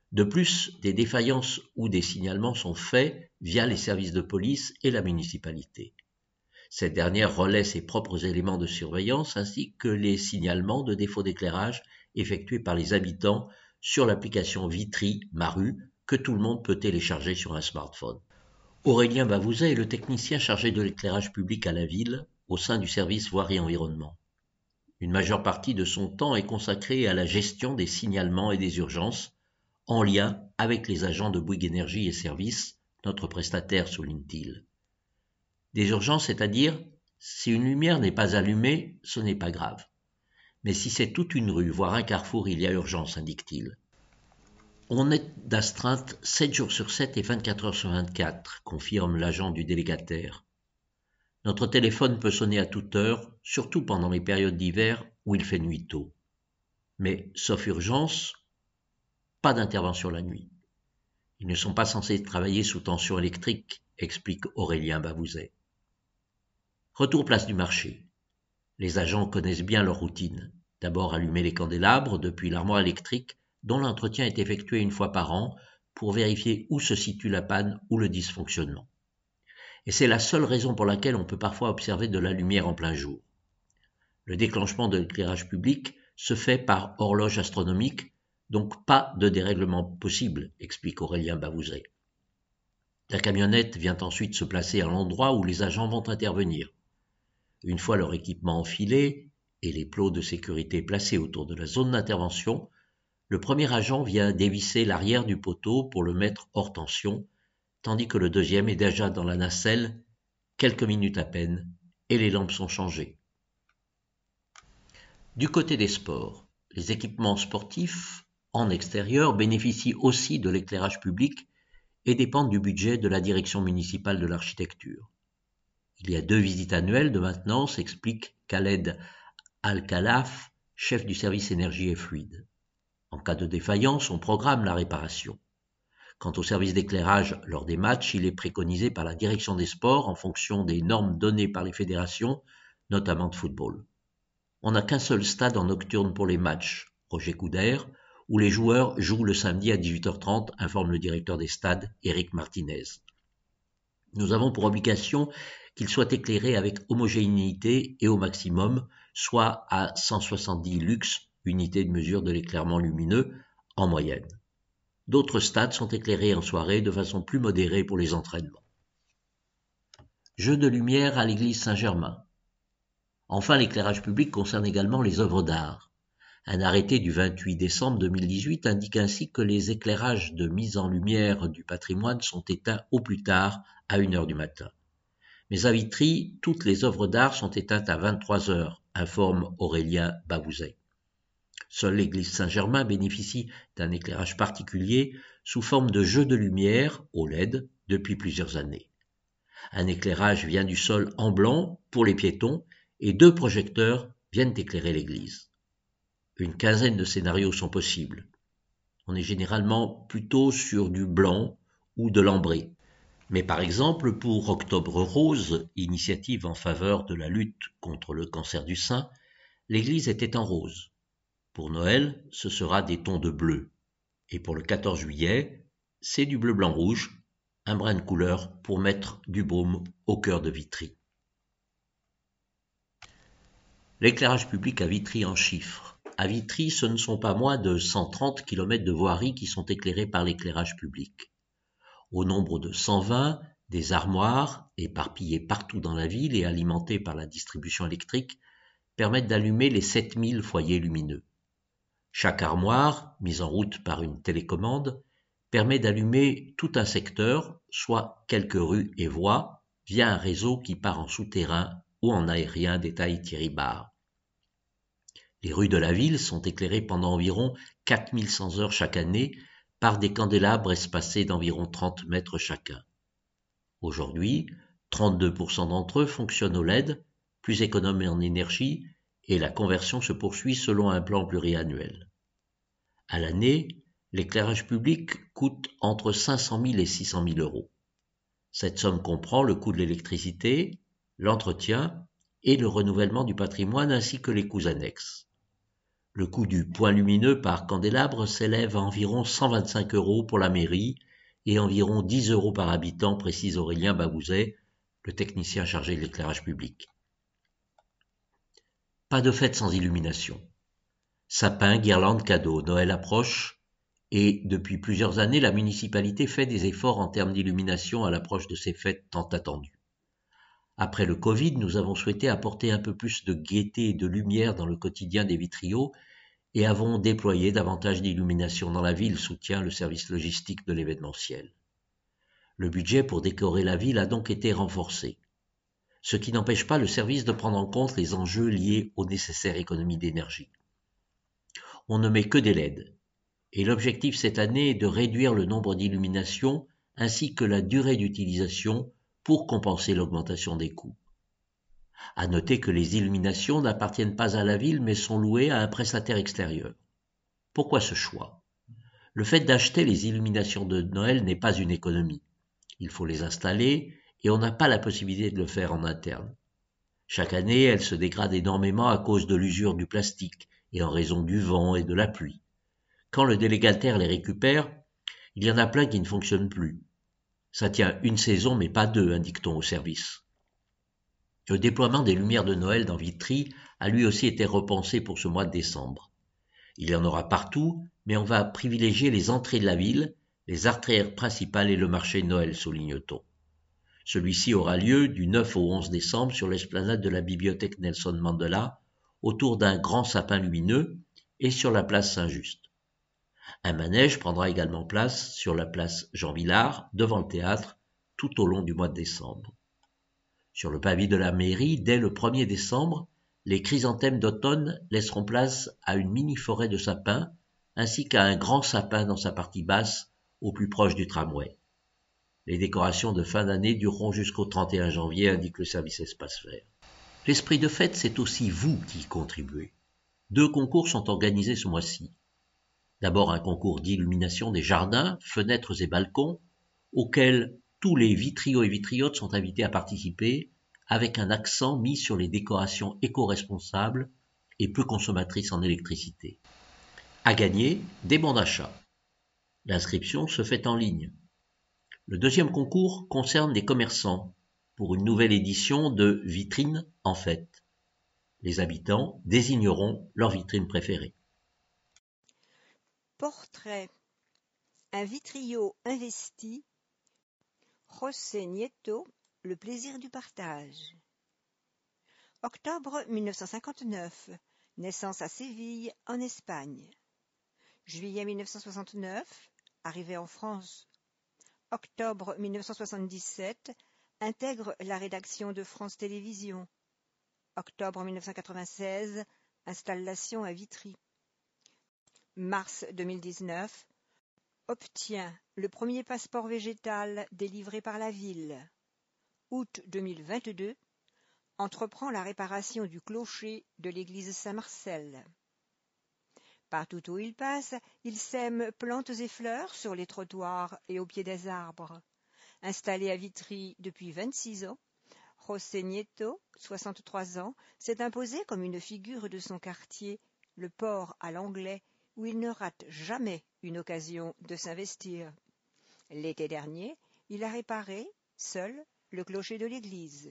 De plus, des défaillances ou des signalements sont faits via les services de police et la municipalité. Cette dernière relaie ses propres éléments de surveillance ainsi que les signalements de défauts d'éclairage effectués par les habitants sur l'application Vitry Maru que tout le monde peut télécharger sur un smartphone. Aurélien Bavouzet est le technicien chargé de l'éclairage public à la ville au sein du service Voirie et Environnement. Une majeure partie de son temps est consacrée à la gestion des signalements et des urgences en lien avec les agents de Bouygues Énergie et Services, notre prestataire, souligne-t-il. Des urgences, c'est-à-dire, si une lumière n'est pas allumée, ce n'est pas grave. Mais si c'est toute une rue, voire un carrefour, il y a urgence, indique-t-il. On est d'astreinte 7 jours sur 7 et 24 heures sur 24, confirme l'agent du délégataire. Notre téléphone peut sonner à toute heure, surtout pendant les périodes d'hiver où il fait nuit tôt. Mais, sauf urgence, pas d'intervention la nuit. Ils ne sont pas censés travailler sous tension électrique, explique Aurélien Bavouzet. Retour place du marché. Les agents connaissent bien leur routine. D'abord allumer les candélabres depuis l'armoire électrique dont l'entretien est effectué une fois par an pour vérifier où se situe la panne ou le dysfonctionnement. Et c'est la seule raison pour laquelle on peut parfois observer de la lumière en plein jour. Le déclenchement de l'éclairage public se fait par horloge astronomique, donc pas de dérèglement possible, explique Aurélien Bavouzet. La camionnette vient ensuite se placer à l'endroit où les agents vont intervenir. Une fois leur équipement enfilé et les plots de sécurité placés autour de la zone d'intervention, le premier agent vient dévisser l'arrière du poteau pour le mettre hors tension, tandis que le deuxième est déjà dans la nacelle, quelques minutes à peine, et les lampes sont changées. Du côté des sports, les équipements sportifs en extérieur bénéficient aussi de l'éclairage public et dépendent du budget de la direction municipale de l'architecture. Il y a 2 visites annuelles de maintenance, explique Khaled Al-Khalaf, chef du service énergie et fluide. En cas de défaillance, on programme la réparation. Quant au service d'éclairage lors des matchs, il est préconisé par la direction des sports en fonction des normes données par les fédérations, notamment de football. On n'a qu'un seul stade en nocturne pour les matchs, Roger Coudert, où les joueurs jouent le samedi à 18h30, informe le directeur des stades, Éric Martinez. Nous avons pour obligation qu'il soit éclairé avec homogénéité et au maximum, soit à 170 lux, unités de mesure de l'éclairement lumineux, en moyenne. D'autres stades sont éclairés en soirée de façon plus modérée pour les entraînements. Jeux de lumière à l'église Saint-Germain. Enfin, l'éclairage public concerne également les œuvres d'art. Un arrêté du 28 décembre 2018 indique ainsi que les éclairages de mise en lumière du patrimoine sont éteints au plus tard à 1h du matin. Mais à Vitry, toutes les œuvres d'art sont éteintes à 23h, informe Aurélien Bavouzet. Seule l'église Saint-Germain bénéficie d'un éclairage particulier sous forme de jeux de lumière au LED depuis plusieurs années. Un éclairage vient du sol en blanc pour les piétons et 2 projecteurs viennent éclairer l'église. Une quinzaine de scénarios sont possibles. On est généralement plutôt sur du blanc ou de l'ambré. Mais par exemple, pour Octobre Rose, initiative en faveur de la lutte contre le cancer du sein, l'église était en rose. Pour Noël, ce sera des tons de bleu. Et pour le 14 juillet, c'est du bleu-blanc-rouge, un brin de couleur pour mettre du baume au cœur de Vitry. L'éclairage public à Vitry en chiffres. À Vitry, ce ne sont pas moins de 130 km de voiries qui sont éclairées par l'éclairage public. Au nombre de 120, des armoires, éparpillées partout dans la ville et alimentées par la distribution électrique, permettent d'allumer les 7000 foyers lumineux. Chaque armoire, mise en route par une télécommande, permet d'allumer tout un secteur, soit quelques rues et voies, via un réseau qui part en souterrain ou en aérien, détaille Thierry Barre. Les rues de la ville sont éclairées pendant environ 4100 heures chaque année par des candélabres espacés d'environ 30 mètres chacun. Aujourd'hui, 32% d'entre eux fonctionnent au LED, plus économes en énergie, et la conversion se poursuit selon un plan pluriannuel. À l'année, l'éclairage public coûte entre 500 000 et 600 000 euros. Cette somme comprend le coût de l'électricité, l'entretien et le renouvellement du patrimoine ainsi que les coûts annexes. Le coût du point lumineux par candélabre s'élève à environ 125 € pour la mairie et environ 10 € par habitant, précise Aurélien Babouzet, le technicien chargé de l'éclairage public. Pas de fête sans illumination. Sapins, guirlandes, cadeaux, Noël approche et depuis plusieurs années, la municipalité fait des efforts en termes d'illumination à l'approche de ces fêtes tant attendues. Après le Covid, nous avons souhaité apporter un peu plus de gaieté et de lumière dans le quotidien des Vitriots et avons déployé davantage d'illumination dans la ville, soutient le service logistique de l'événementiel. Le budget pour décorer la ville a donc été renforcé, ce qui n'empêche pas le service de prendre en compte les enjeux liés aux nécessaires économies d'énergie. On ne met que des LED, et l'objectif cette année est de réduire le nombre d'illuminations ainsi que la durée d'utilisation pour compenser l'augmentation des coûts. À noter que les illuminations n'appartiennent pas à la ville mais sont louées à un prestataire extérieur. Pourquoi ce choix ? Le fait d'acheter les illuminations de Noël n'est pas une économie. Il faut les installer et on n'a pas la possibilité de le faire en interne. Chaque année, elles se dégradent énormément à cause de l'usure du plastique et en raison du vent et de la pluie. Quand le délégataire les récupère, il y en a plein qui ne fonctionnent plus. Ça tient une saison mais pas deux, indique-t-on au service. Le déploiement des lumières de Noël dans Vitry a lui aussi été repensé pour ce mois de décembre. Il y en aura partout, mais on va privilégier les entrées de la ville, les artères principales et le marché de Noël, souligne-t-on. Celui-ci aura lieu du 9 au 11 décembre sur l'esplanade de la bibliothèque Nelson Mandela, autour d'un grand sapin lumineux et sur la place Saint-Just. Un manège prendra également place sur la place Jean Villard, devant le théâtre, tout au long du mois de décembre. Sur le pavis de la mairie, dès le 1er décembre, les chrysanthèmes d'automne laisseront place à une mini-forêt de sapins, ainsi qu'à un grand sapin dans sa partie basse, au plus proche du tramway. Les décorations de fin d'année dureront jusqu'au 31 janvier, indique le service Espace Vert. L'esprit de fête, c'est aussi vous qui y contribuez. 2 concours sont organisés ce mois-ci. D'abord un concours d'illumination des jardins, fenêtres et balcons, auquel tous les vitriots et vitriotes sont invités à participer, avec un accent mis sur les décorations éco-responsables et peu consommatrices en électricité. À gagner, des bons d'achat. L'inscription se fait en ligne. Le deuxième concours concerne les commerçants, pour une nouvelle édition de Vitrine en fête. Les habitants désigneront leur vitrine préférée. Portrait. Un vitrio investi. José Nieto, le plaisir du partage. Octobre 1959. Naissance à Séville, en Espagne. Juillet 1969. Arrivée en France. Octobre 1977. Intègre la rédaction de France Télévisions. Octobre 1996. Installation à Vitry. Mars 2019. Obtient le premier passeport végétal délivré par la ville. Août 2022. Entreprend la réparation du clocher de l'église Saint-Marcel. Partout où il passe, il sème plantes et fleurs sur les trottoirs et au pied des arbres. Installé à Vitry depuis 26 ans, José Nieto, 63 ans, s'est imposé comme une figure de son quartier, le port à l'anglais, où il ne rate jamais une occasion de s'investir. L'été dernier, il a réparé, seul, le clocher de l'église.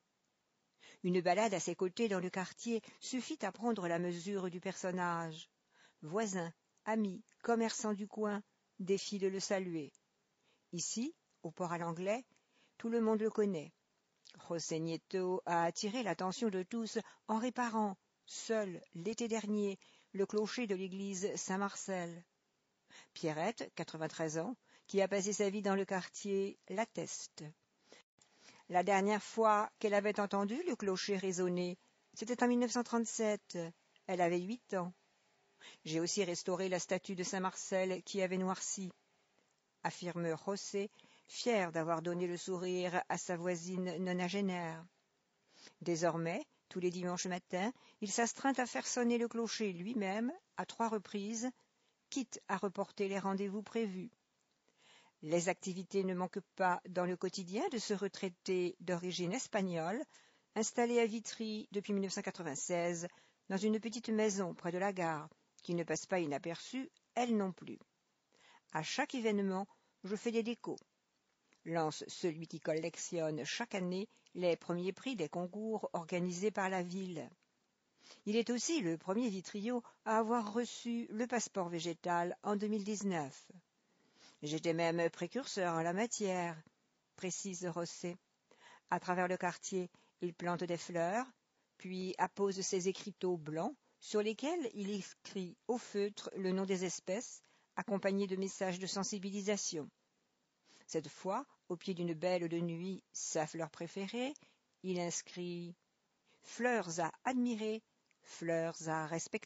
Une balade à ses côtés dans le quartier suffit à prendre la mesure du personnage. Voisins, amis, commerçants du coin défilent le saluer. Ici, au port à l'anglais, tout le monde le connaît. José Nieto a attiré l'attention de tous en réparant, seul, l'été dernier, le clocher de l'église Saint-Marcel. Pierrette, 93 ans, qui a passé sa vie dans le quartier, l'atteste. La dernière fois qu'elle avait entendu le clocher résonner, c'était en 1937. Elle avait 8 ans. J'ai aussi restauré la statue de Saint-Marcel qui avait noirci, affirme José, fier d'avoir donné le sourire à sa voisine nonagénaire. Désormais, tous les dimanches matins, il s'astreint à faire sonner le clocher lui-même à 3 reprises, quitte à reporter les rendez-vous prévus. Les activités ne manquent pas dans le quotidien de ce retraité d'origine espagnole, installé à Vitry depuis 1996, dans une petite maison près de la gare, qui ne passe pas inaperçue, elle non plus. À chaque événement, je fais des décos. Lance celui qui collectionne chaque année les premiers prix des concours organisés par la ville. Il est aussi le premier vitriol à avoir reçu le passeport végétal en 2019. J'étais même précurseur en la matière, précise Rosset. À travers le quartier, il plante des fleurs, puis appose ses écriteaux blancs sur lesquels il écrit au feutre le nom des espèces, accompagné de messages de sensibilisation. Cette fois, au pied d'une belle de nuit, sa fleur préférée, il inscrit « Fleurs à admirer, fleurs à respecter ».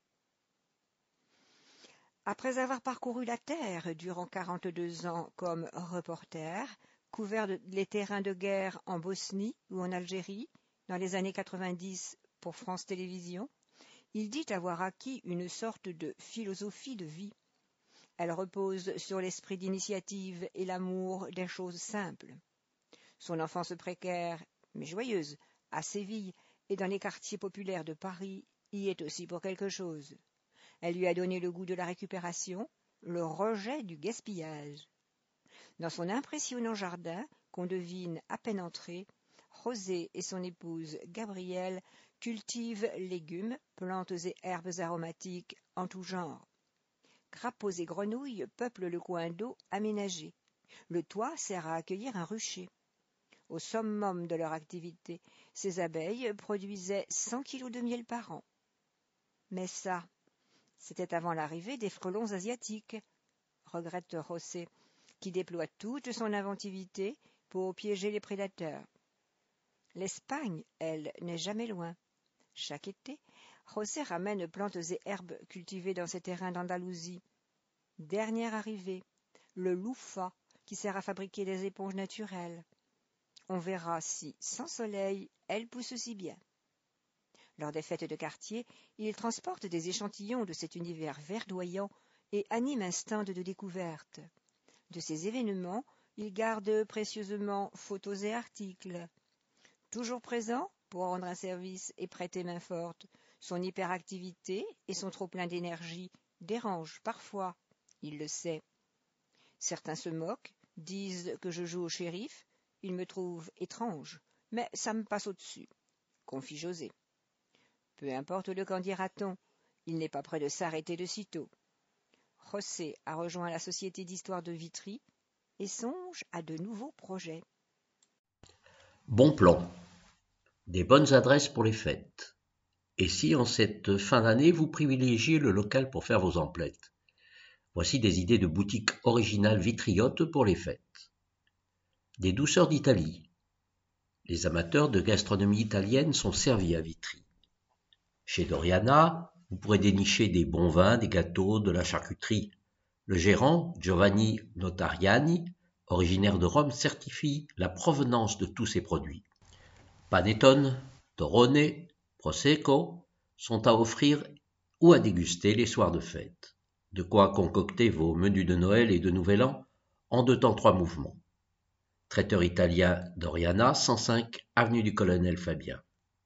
Après avoir parcouru la Terre durant 42 ans comme reporter, couvert les terrains de guerre en Bosnie ou en Algérie dans les années 90 pour France Télévisions, il dit avoir acquis une sorte de philosophie de vie. Elle repose sur l'esprit d'initiative et l'amour des choses simples. Son enfance précaire, mais joyeuse, à Séville et dans les quartiers populaires de Paris, y est aussi pour quelque chose. Elle lui a donné le goût de la récupération, le rejet du gaspillage. Dans son impressionnant jardin, qu'on devine à peine entré, José et son épouse Gabrielle cultivent légumes, plantes et herbes aromatiques en tout genre. Crapauds et grenouilles peuplent le coin d'eau aménagé. Le toit sert à accueillir un rucher. Au summum de leur activité, ces abeilles produisaient 100 kilos de miel par an. Mais ça, c'était avant l'arrivée des frelons asiatiques, regrette Rosset, qui déploie toute son inventivité pour piéger les prédateurs. L'Espagne, elle, n'est jamais loin. Chaque été, Rosset ramène plantes et herbes cultivées dans ses terrains d'Andalousie. Dernière arrivée, le louffa, qui sert à fabriquer des éponges naturelles. On verra si, sans soleil, elles poussent si bien. Lors des fêtes de quartier, il transporte des échantillons de cet univers verdoyant et anime un stand de découverte. De ces événements, il garde précieusement photos et articles. Toujours présent pour rendre un service et prêter main forte, son hyperactivité et son trop-plein d'énergie dérangent parfois, il le sait. Certains se moquent, disent que je joue au shérif, ils me trouvent étrange, mais ça me passe au-dessus, confie José. Peu importe le qu'en dira-t-on, il n'est pas près de s'arrêter de sitôt. José a rejoint la Société d'histoire de Vitry et songe à de nouveaux projets. Bon plan. Des bonnes adresses pour les fêtes. Et si en cette fin d'année vous privilégiez le local pour faire vos emplettes? Voici des idées de boutiques originales vitriotes pour les fêtes. Des douceurs d'Italie. Les amateurs de gastronomie italienne sont servis à Vitry. Chez Doriana, vous pourrez dénicher des bons vins, des gâteaux, de la charcuterie. Le gérant, Giovanni Notariani, originaire de Rome, certifie la provenance de tous ces produits. Panettone, Torrone, Prosecco sont à offrir ou à déguster les soirs de fête. De quoi concocter vos menus de Noël et de Nouvel An en 2 temps 3 mouvements. Traiteur italien Doriana, 105 avenue du Colonel Fabien.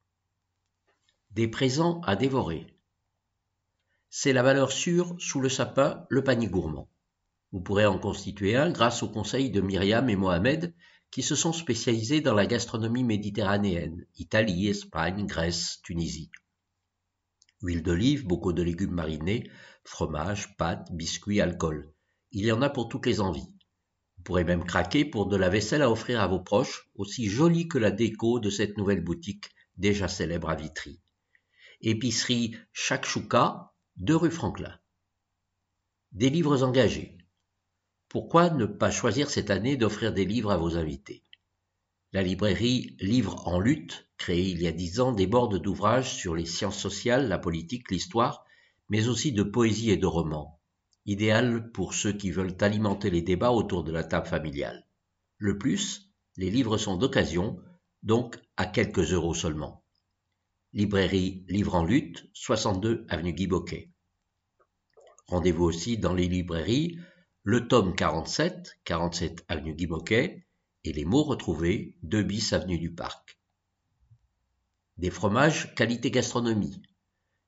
Des présents à dévorer. C'est la valeur sûre sous le sapin, le panier gourmand. Vous pourrez en constituer un grâce aux conseils de Myriam et Mohamed qui se sont spécialisés dans la gastronomie méditerranéenne, Italie, Espagne, Grèce, Tunisie. Huile d'olive, bocaux de légumes marinés, fromage, pâtes, biscuits, alcool. Il y en a pour toutes les envies. Vous pourrez même craquer pour de la vaisselle à offrir à vos proches, aussi jolie que la déco de cette nouvelle boutique déjà célèbre à Vitry. Épicerie Chakchouka, 2 rue Franklin. Des livres engagés. Pourquoi ne pas choisir cette année d'offrir des livres à vos invités? La librairie Livres en lutte, créée il y a 10 ans, déborde d'ouvrages sur les sciences sociales, la politique, l'histoire, mais aussi de poésie et de romans. Idéal pour ceux qui veulent alimenter les débats autour de la table familiale. Le plus, les livres sont d'occasion, donc à quelques euros seulement. Librairie Livres en lutte, 62 avenue Guy Boquet. Rendez-vous aussi dans les librairies Le Tome 47, 47 avenue Guy Boquet, et Les Mots retrouvés, 2 bis avenue du Parc. Des fromages qualité gastronomie.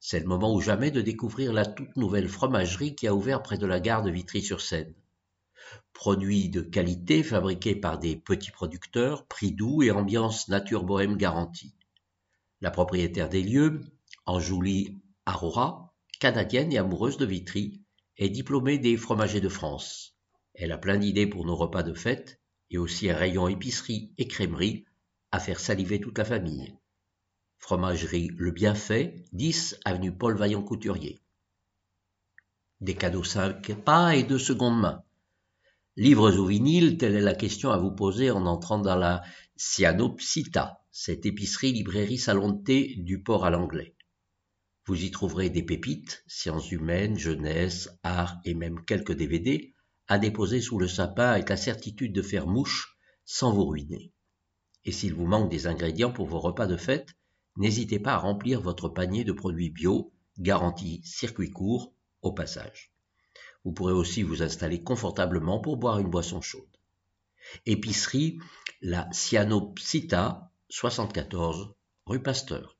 C'est le moment ou jamais de découvrir la toute nouvelle fromagerie qui a ouvert près de la gare de Vitry-sur-Seine. Produits de qualité fabriqués par des petits producteurs, prix doux et ambiance nature bohème garantie. La propriétaire des lieux, Anjoulie Arora, canadienne et amoureuse de Vitry, est diplômée des Fromagers de France. Elle a plein d'idées pour nos repas de fête et aussi un rayon épicerie et crèmerie à faire saliver toute la famille. Fromagerie Le Bienfait, 10 avenue Paul Vaillant-Couturier. Des cadeaux 5 pas et de seconde main. Livres ou vinyles, telle est la question à vous poser en entrant dans la Cyanopsita, cette épicerie-librairie salon de thé du port à l'anglais. Vous y trouverez des pépites, sciences humaines, jeunesse, art et même quelques DVD à déposer sous le sapin avec la certitude de faire mouche sans vous ruiner. Et s'il vous manque des ingrédients pour vos repas de fête, n'hésitez pas à remplir votre panier de produits bio, garantie circuit court, au passage. Vous pourrez aussi vous installer confortablement pour boire une boisson chaude. Épicerie, la Cyanopsita, 74, rue Pasteur.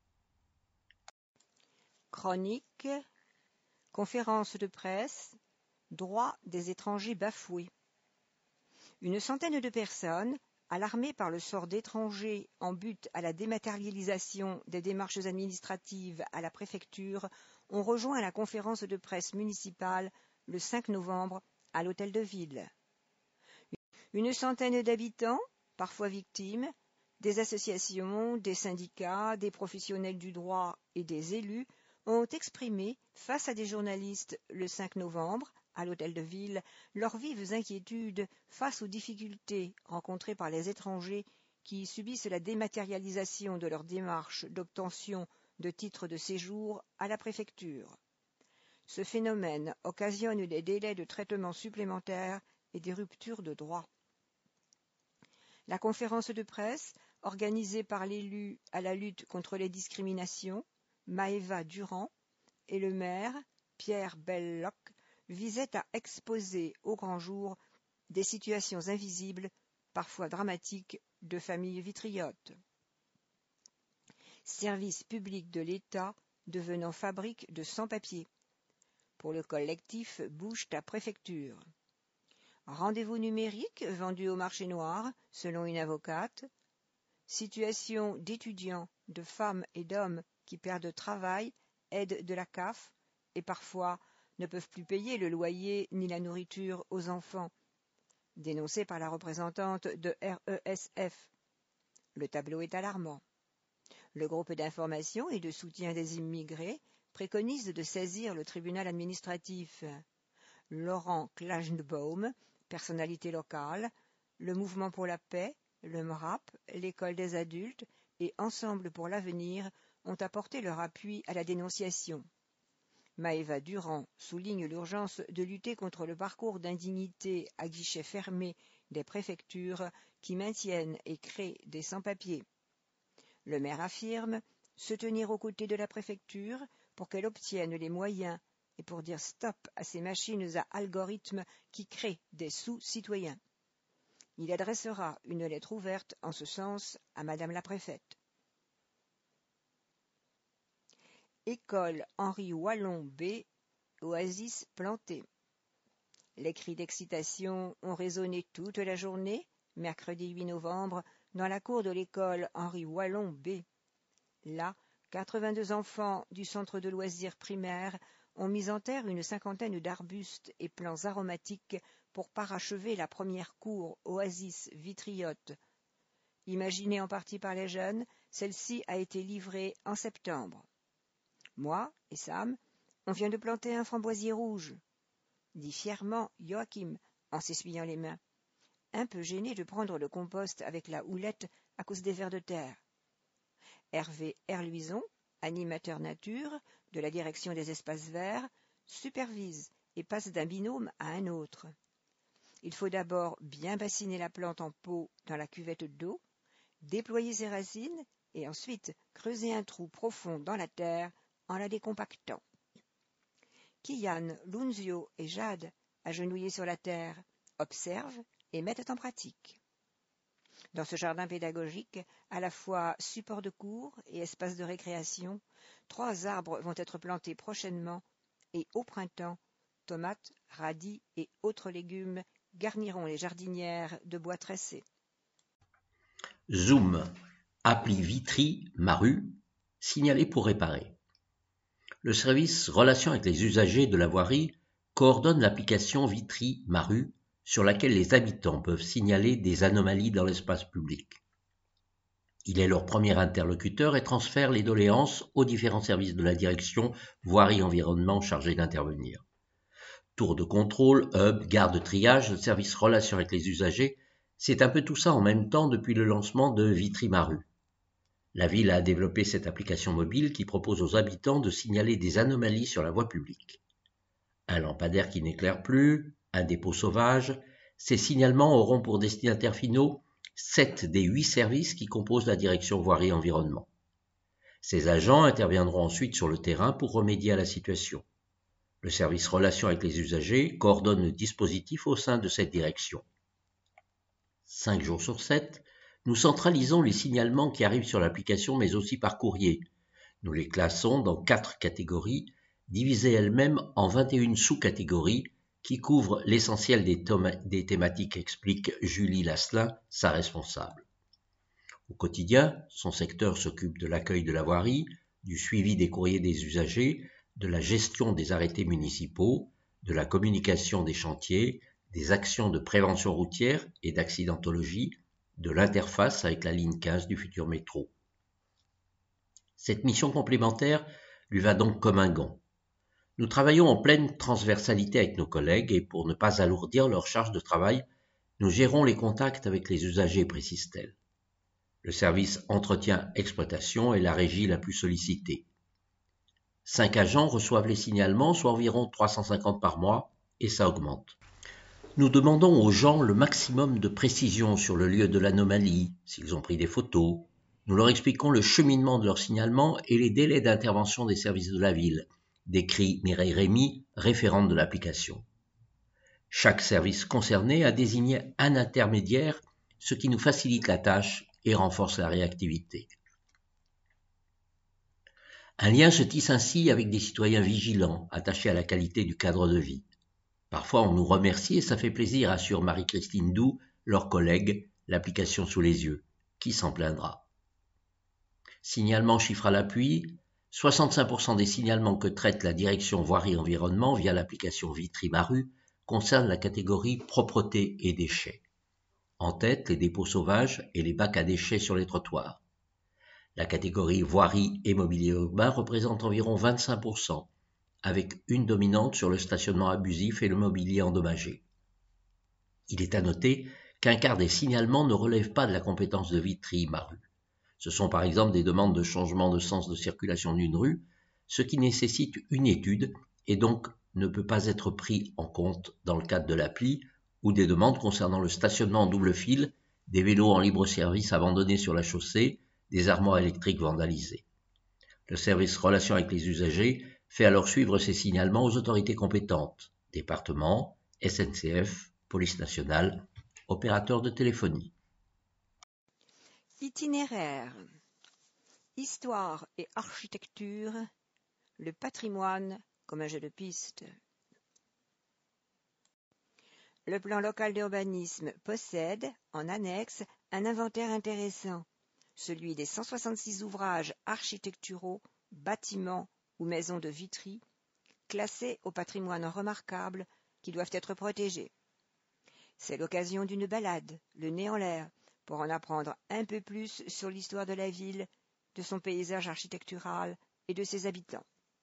Chronique, conférence de presse, droits des étrangers bafoués. Une centaine de personnes, alarmées par le sort d'étrangers en but à la dématérialisation des démarches administratives à la préfecture, ont rejoint la conférence de presse municipale le 5 novembre à l'hôtel de ville. Une centaine d'habitants, parfois victimes, des associations, des syndicats, des professionnels du droit et des élus ont exprimé face à des journalistes le 5 novembre à l'hôtel de ville leurs vives inquiétudes face aux difficultés rencontrées par les étrangers qui subissent la dématérialisation de leurs démarches d'obtention de titres de séjour à la préfecture. Ce phénomène occasionne des délais de traitement supplémentaires et des ruptures de droit. La conférence de presse, organisée par l'élu à la lutte contre les discriminations, Maëva Durand, et le maire, Pierre Belloc, visait à exposer au grand jour des situations invisibles, parfois dramatiques, de familles vitriotes. Service public de l'État devenant fabrique de sans-papiers. Pour le collectif Bouge ta préfecture. Rendez-vous numérique vendu au marché noir, selon une avocate. Situation d'étudiants, de femmes et d'hommes qui perdent travail, aide de la CAF et parfois ne peuvent plus payer le loyer ni la nourriture aux enfants. Dénoncé par la représentante de RESF. Le tableau est alarmant. Le groupe d'information et de soutien des immigrés préconise de saisir le tribunal administratif. Laurent Klajnbaum, personnalité locale, le Mouvement pour la paix, le MRAP, l'École des adultes et Ensemble pour l'avenir ont apporté leur appui à la dénonciation. Maëva Durand souligne l'urgence de lutter contre le parcours d'indignité à guichets fermés des préfectures qui maintiennent et créent des sans-papiers. Le maire affirme se tenir aux côtés de la préfecture pour qu'elle obtienne les moyens et pour dire stop à ces machines à algorithmes qui créent des sous-citoyens. Il adressera une lettre ouverte en ce sens à Madame la préfète. École Henri Wallon B, oasis plantée. Les cris d'excitation ont résonné toute la journée, mercredi 8 novembre, dans la cour de l'école Henri Wallon B. Là, 82 enfants du centre de loisirs primaire ont mis en terre une cinquantaine d'arbustes et plants aromatiques pour parachever la première cour oasis vitriote. Imaginée en partie par les jeunes, celle-ci a été livrée en septembre. Moi et Sam, on vient de planter un framboisier rouge, dit fièrement Joachim en s'essuyant les mains, un peu gêné de prendre le compost avec la houlette à cause des vers de terre. Hervé Herluison, animateur nature de la direction des espaces verts, supervise et passe d'un binôme à un autre. Il faut d'abord bien bassiner la plante en pot dans la cuvette d'eau, déployer ses racines et ensuite creuser un trou profond dans la terre en la décompactant. Kian, Lunzio et Jade, agenouillés sur la terre, observent et mettent en pratique. Dans ce jardin pédagogique, à la fois support de cours et espace de récréation, 3 arbres vont être plantés prochainement et au printemps, tomates, radis et autres légumes garniront les jardinières de bois tressé. Zoom, appli Vitry, Maru, signalé pour réparer. Le service Relations avec les usagers de la voirie coordonne l'application Vitry, Maru, sur laquelle les habitants peuvent signaler des anomalies dans l'espace public. Il est leur premier interlocuteur et transfère les doléances aux différents services de la direction voirie-environnement chargés d'intervenir. Tour de contrôle, hub, gare de triage, le service Relations avec les usagers, c'est un peu tout ça en même temps depuis le lancement de Vitry Maru. La ville a développé cette application mobile qui propose aux habitants de signaler des anomalies sur la voie publique. Un lampadaire qui n'éclaire plus, un dépôt sauvage, ces signalements auront pour destinataires finaux 7 des 8 services qui composent la direction voirie-environnement. Ces agents interviendront ensuite sur le terrain pour remédier à la situation. Le service Relations avec les usagers coordonne le dispositif au sein de cette direction. 5 jours sur 7, nous centralisons les signalements qui arrivent sur l'application mais aussi par courrier. Nous les classons dans 4 catégories, divisées elles-mêmes en 21 sous-catégories qui couvrent l'essentiel des thématiques, explique Julie Lasselin, sa responsable. Au quotidien, son secteur s'occupe de l'accueil de la voirie, du suivi des courriers des usagers, de la gestion des arrêtés municipaux, de la communication des chantiers, des actions de prévention routière et d'accidentologie, de l'interface avec la ligne 15 du futur métro. Cette mission complémentaire lui va donc comme un gant. Nous travaillons en pleine transversalité avec nos collègues et pour ne pas alourdir leur charge de travail, nous gérons les contacts avec les usagers, précise-t-elle. Le service entretien-exploitation est la régie la plus sollicitée. 5 agents reçoivent les signalements, soit environ 350 par mois, et ça augmente. Nous demandons aux gens le maximum de précision sur le lieu de l'anomalie, s'ils ont pris des photos. Nous leur expliquons le cheminement de leur signalement et les délais d'intervention des services de la ville, décrit Mireille Rémy, référente de l'application. Chaque service concerné a désigné un intermédiaire, ce qui nous facilite la tâche et renforce la réactivité. Un lien se tisse ainsi avec des citoyens vigilants, attachés à la qualité du cadre de vie. Parfois on nous remercie et ça fait plaisir, assure Marie-Christine Doux, leur collègue, l'application sous les yeux. Qui s'en plaindra? Signalement chiffre à l'appui, 65% des signalements que traite la direction voirie-environnement via l'application Vitry Maru concernent la catégorie propreté et déchets. En tête, les dépôts sauvages et les bacs à déchets sur les trottoirs. La catégorie voirie et mobilier urbain représente environ 25%, avec une dominante sur le stationnement abusif et le mobilier endommagé. Il est à noter qu'un quart des signalements ne relèvent pas de la compétence de Vitry Maru. Ce sont par exemple des demandes de changement de sens de circulation d'une rue, ce qui nécessite une étude et donc ne peut pas être pris en compte dans le cadre de l'appli, ou des demandes concernant le stationnement en double fil, des vélos en libre service abandonnés sur la chaussée, des armoires électriques vandalisées. Le service Relations avec les usagers fait alors suivre ces signalements aux autorités compétentes, département, SNCF, police nationale, opérateurs de téléphonie. Itinéraire. Histoire et architecture. Le patrimoine comme un jeu de piste. Le plan local d'urbanisme possède, en annexe, un inventaire intéressant, celui des 166 ouvrages architecturaux, bâtiments ou maisons de Vitry, classés au patrimoine remarquable qui doivent être protégés. C'est l'occasion d'une balade, le nez en l'air, pour en apprendre un peu plus sur l'histoire de la ville, de son paysage architectural et de ses habitants.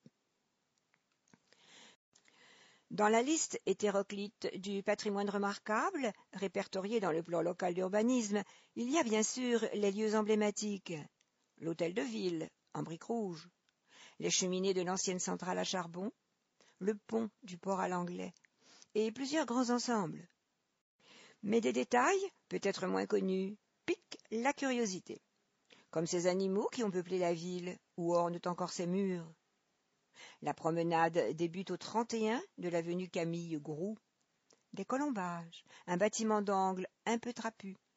Dans la liste hétéroclite du patrimoine remarquable, répertoriée dans le plan local d'urbanisme, il y a bien sûr les lieux emblématiques. L'hôtel de ville, en briques rouges, les cheminées de l'ancienne centrale à charbon, le pont du port à l'anglais, et plusieurs grands ensembles. Mais des détails, peut-être moins connus, piquent la curiosité, comme ces animaux qui ont peuplé la ville ou ornent encore ses murs. La promenade débute au 31 de l'avenue Camille Groult. Des colombages, un bâtiment d'angle un peu trapu,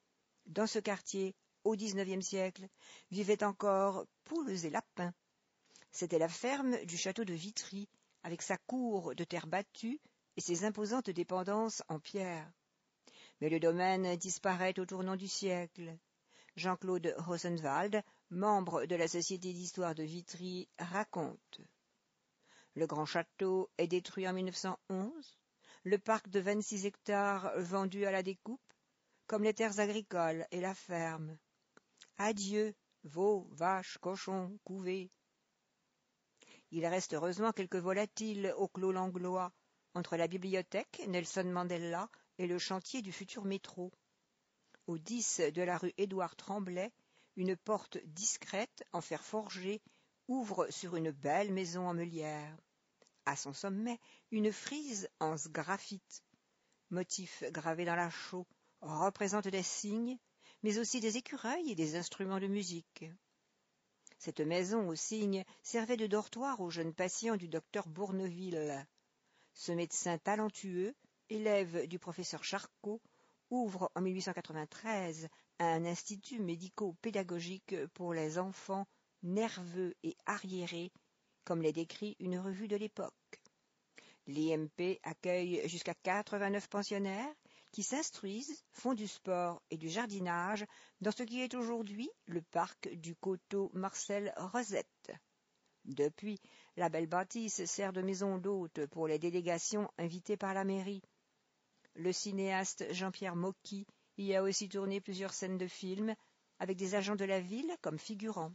Dans ce quartier, au XIXe siècle, vivaient encore poules et lapins. C'était la ferme du château de Vitry, avec sa cour de terre battue et ses imposantes dépendances en pierre. Mais le domaine disparaît au tournant du siècle. Jean-Claude Rosenwald, membre de la Société d'histoire de Vitry, raconte. Le grand château est détruit en 1911, le parc de 26 hectares vendu à la découpe, comme les terres agricoles et la ferme. Adieu, veaux, vaches, cochons, couvées. Il reste heureusement quelques volatiles au clos Langlois, entre la bibliothèque Nelson Mandela et le chantier du futur métro. Au 10 de la rue Édouard Tremblay, une porte discrète en fer forgé ouvre sur une belle maison en meulière. À son sommet, une frise en sgraphite. Motifs gravés dans la chaux représentent des cygnes, mais aussi des écureuils et des instruments de musique. Cette maison aux cygnes servait de dortoir aux jeunes patients du docteur Bourneville. Ce médecin talentueux, élève du professeur Charcot, ouvre en 1893 un institut médico-pédagogique pour les enfants nerveux et arriérés, comme les décrit une revue de l'époque. L'IMP accueille jusqu'à 89 pensionnaires qui s'instruisent, font du sport et du jardinage dans ce qui est aujourd'hui le parc du coteau Marcel Rosette. Depuis, la belle bâtisse sert de maison d'hôte pour les délégations invitées par la mairie. Le cinéaste Jean-Pierre Mocky y a aussi tourné plusieurs scènes de films avec des agents de la ville comme figurants.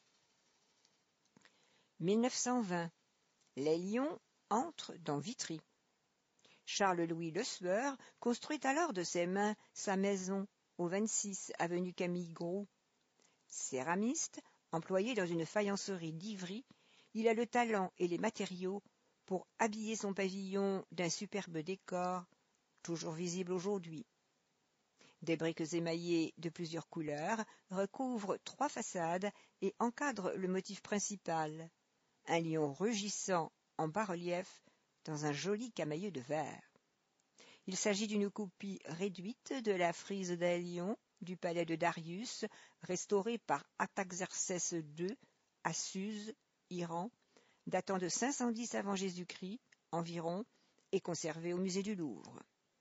1920. Les Lions entrent dans Vitry. Charles-Louis Le Sueur construit alors de ses mains sa maison au 26 avenue Camille Groult. Céramiste, employé dans une faïencerie d'Ivry, il a le talent et les matériaux pour habiller son pavillon d'un superbe décor, toujours visible aujourd'hui. Des briques émaillées de plusieurs couleurs recouvrent 3 façades et encadrent le motif principal, un lion rugissant en bas-relief dans un joli camailleux de verre. Il s'agit d'une copie réduite de la frise d'un lion du palais de Darius, restaurée par Artaxerxès II à Suse, Iran, datant de 510 avant Jésus-Christ environ, et conservée au musée du Louvre.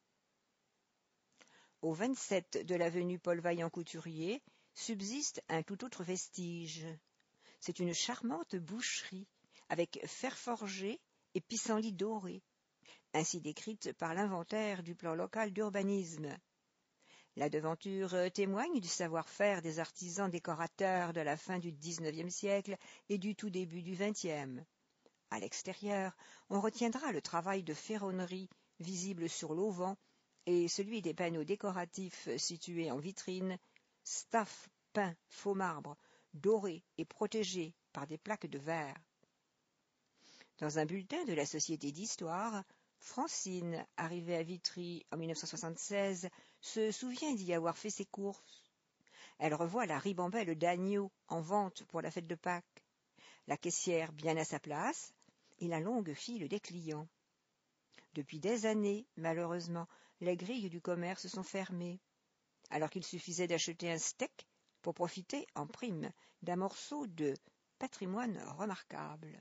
Au 27 de l'avenue Paul-Vaillant-Couturier subsiste un tout autre vestige. C'est une charmante boucherie, avec fer forgé et pissenlits dorés, ainsi décrite par l'inventaire du plan local d'urbanisme. La devanture témoigne du savoir-faire des artisans décorateurs de la fin du XIXe siècle et du tout début du XXe. À l'extérieur, on retiendra le travail de ferronnerie visible sur l'auvent et celui des panneaux décoratifs situés en vitrine, staff peint faux marbre, doré et protégé par des plaques de verre. Dans un bulletin de la Société d'histoire, Francine, arrivée à Vitry en 1976, se souvient d'y avoir fait ses courses. Elle revoit la ribambelle d'agneaux en vente pour la fête de Pâques, la caissière bien à sa place et la longue file des clients. Depuis des années, malheureusement, les grilles du commerce sont fermées, alors qu'il suffisait d'acheter un steak pour profiter en prime d'un morceau de patrimoine remarquable.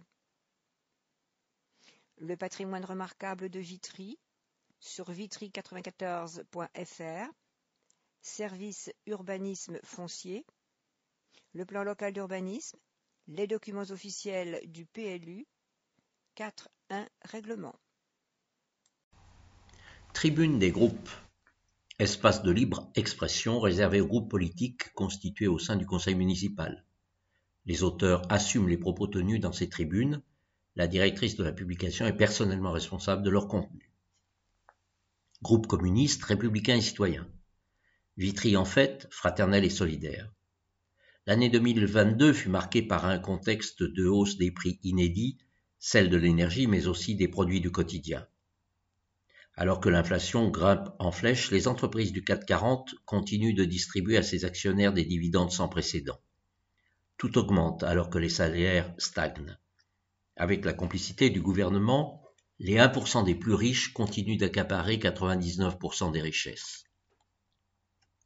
Le patrimoine remarquable de Vitry, sur vitry94.fr, service urbanisme foncier, le plan local d'urbanisme, les documents officiels du PLU, 4.1 règlement. Tribune des groupes. Espace de libre expression réservé aux groupes politiques constitués au sein du conseil municipal. Les auteurs assument les propos tenus dans ces tribunes. La directrice de la publication est personnellement responsable de leur contenu. Groupe communiste, républicain et citoyen. Vitry en fête, fraternelle et solidaire. L'année 2022 fut marquée par un contexte de hausse des prix inédits, celle de l'énergie mais aussi des produits du quotidien. Alors que l'inflation grimpe en flèche, les entreprises du CAC 40 continuent de distribuer à ses actionnaires des dividendes sans précédent. Tout augmente alors que les salaires stagnent. Avec la complicité du gouvernement, les 1% des plus riches continuent d'accaparer 99% des richesses.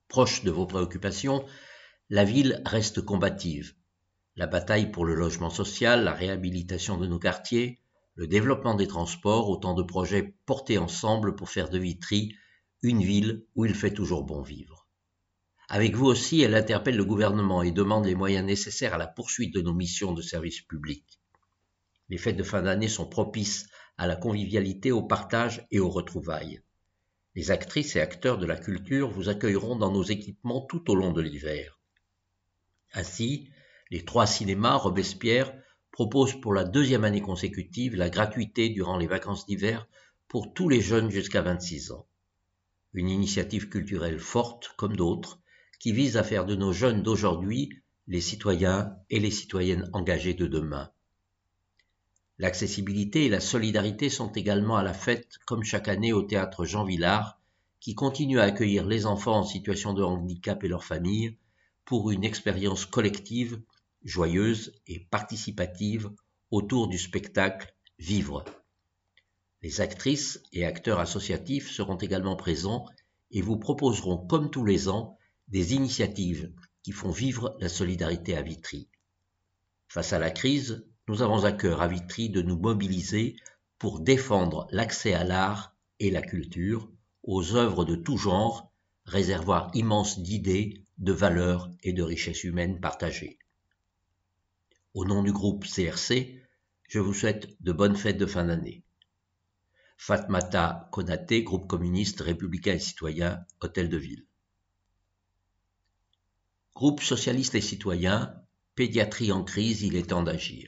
Proche de vos préoccupations, la ville reste combative. La bataille pour le logement social, la réhabilitation de nos quartiers, le développement des transports, autant de projets portés ensemble pour faire de Vitry une ville où il fait toujours bon vivre. Avec vous aussi, elle interpelle le gouvernement et demande les moyens nécessaires à la poursuite de nos missions de service public. Les fêtes de fin d'année sont propices à la convivialité, au partage et aux retrouvailles. Les actrices et acteurs de la culture vous accueilleront dans nos équipements tout au long de l'hiver. Ainsi, les 3 cinémas Robespierre proposent pour la 2e année consécutive la gratuité durant les vacances d'hiver pour tous les jeunes jusqu'à 26 ans. Une initiative culturelle forte, comme d'autres, qui vise à faire de nos jeunes d'aujourd'hui les citoyens et les citoyennes engagés de demain. L'accessibilité et la solidarité sont également à la fête, comme chaque année au théâtre Jean Vilar, qui continue à accueillir les enfants en situation de handicap et leurs familles pour une expérience collective, joyeuse et participative autour du spectacle Vivre. Les actrices et acteurs associatifs seront également présents et vous proposeront, comme tous les ans, des initiatives qui font vivre la solidarité à Vitry. Face à la crise, nous avons à cœur à Vitry de nous mobiliser pour défendre l'accès à l'art et la culture, aux œuvres de tout genre, réservoir immense d'idées, de valeurs et de richesses humaines partagées. Au nom du groupe CRC, je vous souhaite de bonnes fêtes de fin d'année. Fatmata Konaté, groupe communiste républicain et citoyen, Hôtel de Ville. Groupe socialiste et citoyen, pédiatrie en crise, il est temps d'agir.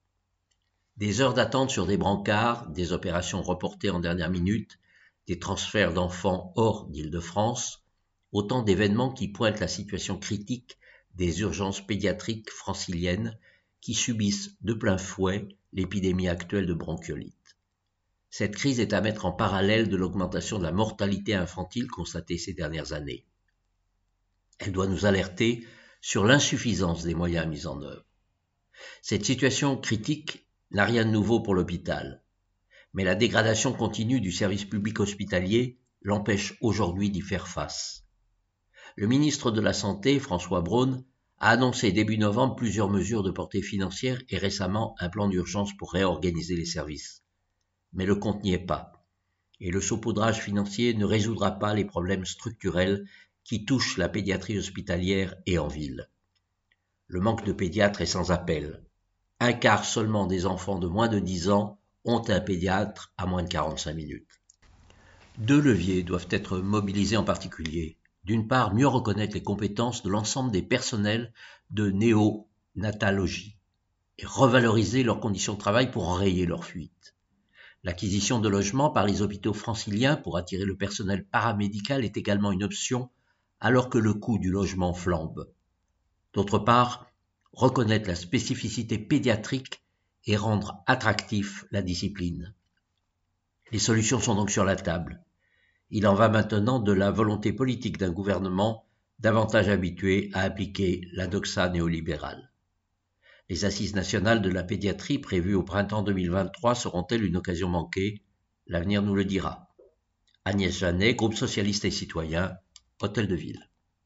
Des heures d'attente sur des brancards, des opérations reportées en dernière minute, des transferts d'enfants hors d'Île-de-France, autant d'événements qui pointent la situation critique des urgences pédiatriques franciliennes qui subissent de plein fouet l'épidémie actuelle de bronchiolite. Cette crise est à mettre en parallèle de l'augmentation de la mortalité infantile constatée ces dernières années. Elle doit nous alerter sur l'insuffisance des moyens mis en œuvre. Cette situation critique n'a rien de nouveau pour l'hôpital, mais la dégradation continue du service public hospitalier l'empêche aujourd'hui d'y faire face. Le ministre de la Santé, François Braun, a annoncé début novembre plusieurs mesures de portée financière et récemment un plan d'urgence pour réorganiser les services. Mais le compte n'y est pas, et le saupoudrage financier ne résoudra pas les problèmes structurels qui touchent la pédiatrie hospitalière et en ville. Le manque de pédiatres est sans appel. Un quart seulement des enfants de moins de 10 ans ont un pédiatre à moins de 45 minutes. 2 leviers doivent être mobilisés en particulier. D'une part, mieux reconnaître les compétences de l'ensemble des personnels de néonatologie et revaloriser leurs conditions de travail pour enrayer leur fuite. L'acquisition de logements par les hôpitaux franciliens pour attirer le personnel paramédical est également une option alors que le coût du logement flambe. D'autre part, reconnaître la spécificité pédiatrique et rendre attractif la discipline. Les solutions sont donc sur la table. Il en va maintenant de la volonté politique d'un gouvernement davantage habitué à appliquer la doxa néolibérale. Les assises nationales de la pédiatrie prévues au printemps 2023 seront-elles une occasion manquée? L'avenir nous le dira. Agnès Janet, groupe socialiste et citoyen, Hôtel de Ville.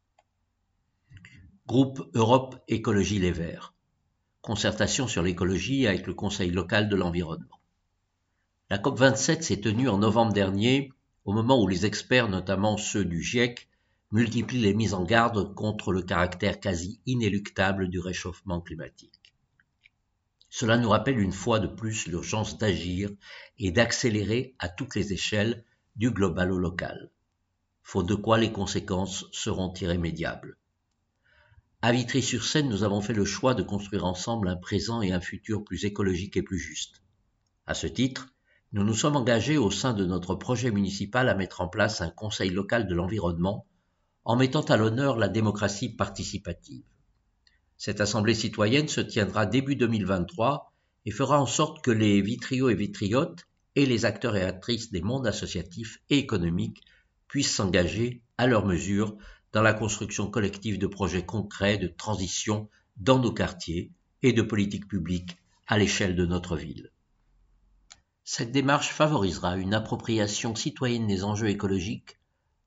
Groupe Europe Écologie Les Verts. Concertation sur l'écologie avec le Conseil local de l'environnement. La COP27 s'est tenue en novembre dernier, au moment où les experts, notamment ceux du GIEC, multiplient les mises en garde contre le caractère quasi inéluctable du réchauffement climatique. Cela nous rappelle une fois de plus l'urgence d'agir et d'accélérer à toutes les échelles, du global au local. Faute de quoi les conséquences seront irrémédiables. À Vitry-sur-Seine, nous avons fait le choix de construire ensemble un présent et un futur plus écologique et plus juste. À ce titre, nous nous sommes engagés au sein de notre projet municipal à mettre en place un conseil local de l'environnement en mettant à l'honneur la démocratie participative. Cette assemblée citoyenne se tiendra début 2023 et fera en sorte que les vitriots et vitriotes et les acteurs et actrices des mondes associatifs et économiques puissent s'engager à leur mesure dans la construction collective de projets concrets de transition dans nos quartiers et de politiques publiques à l'échelle de notre ville. Cette démarche favorisera une appropriation citoyenne des enjeux écologiques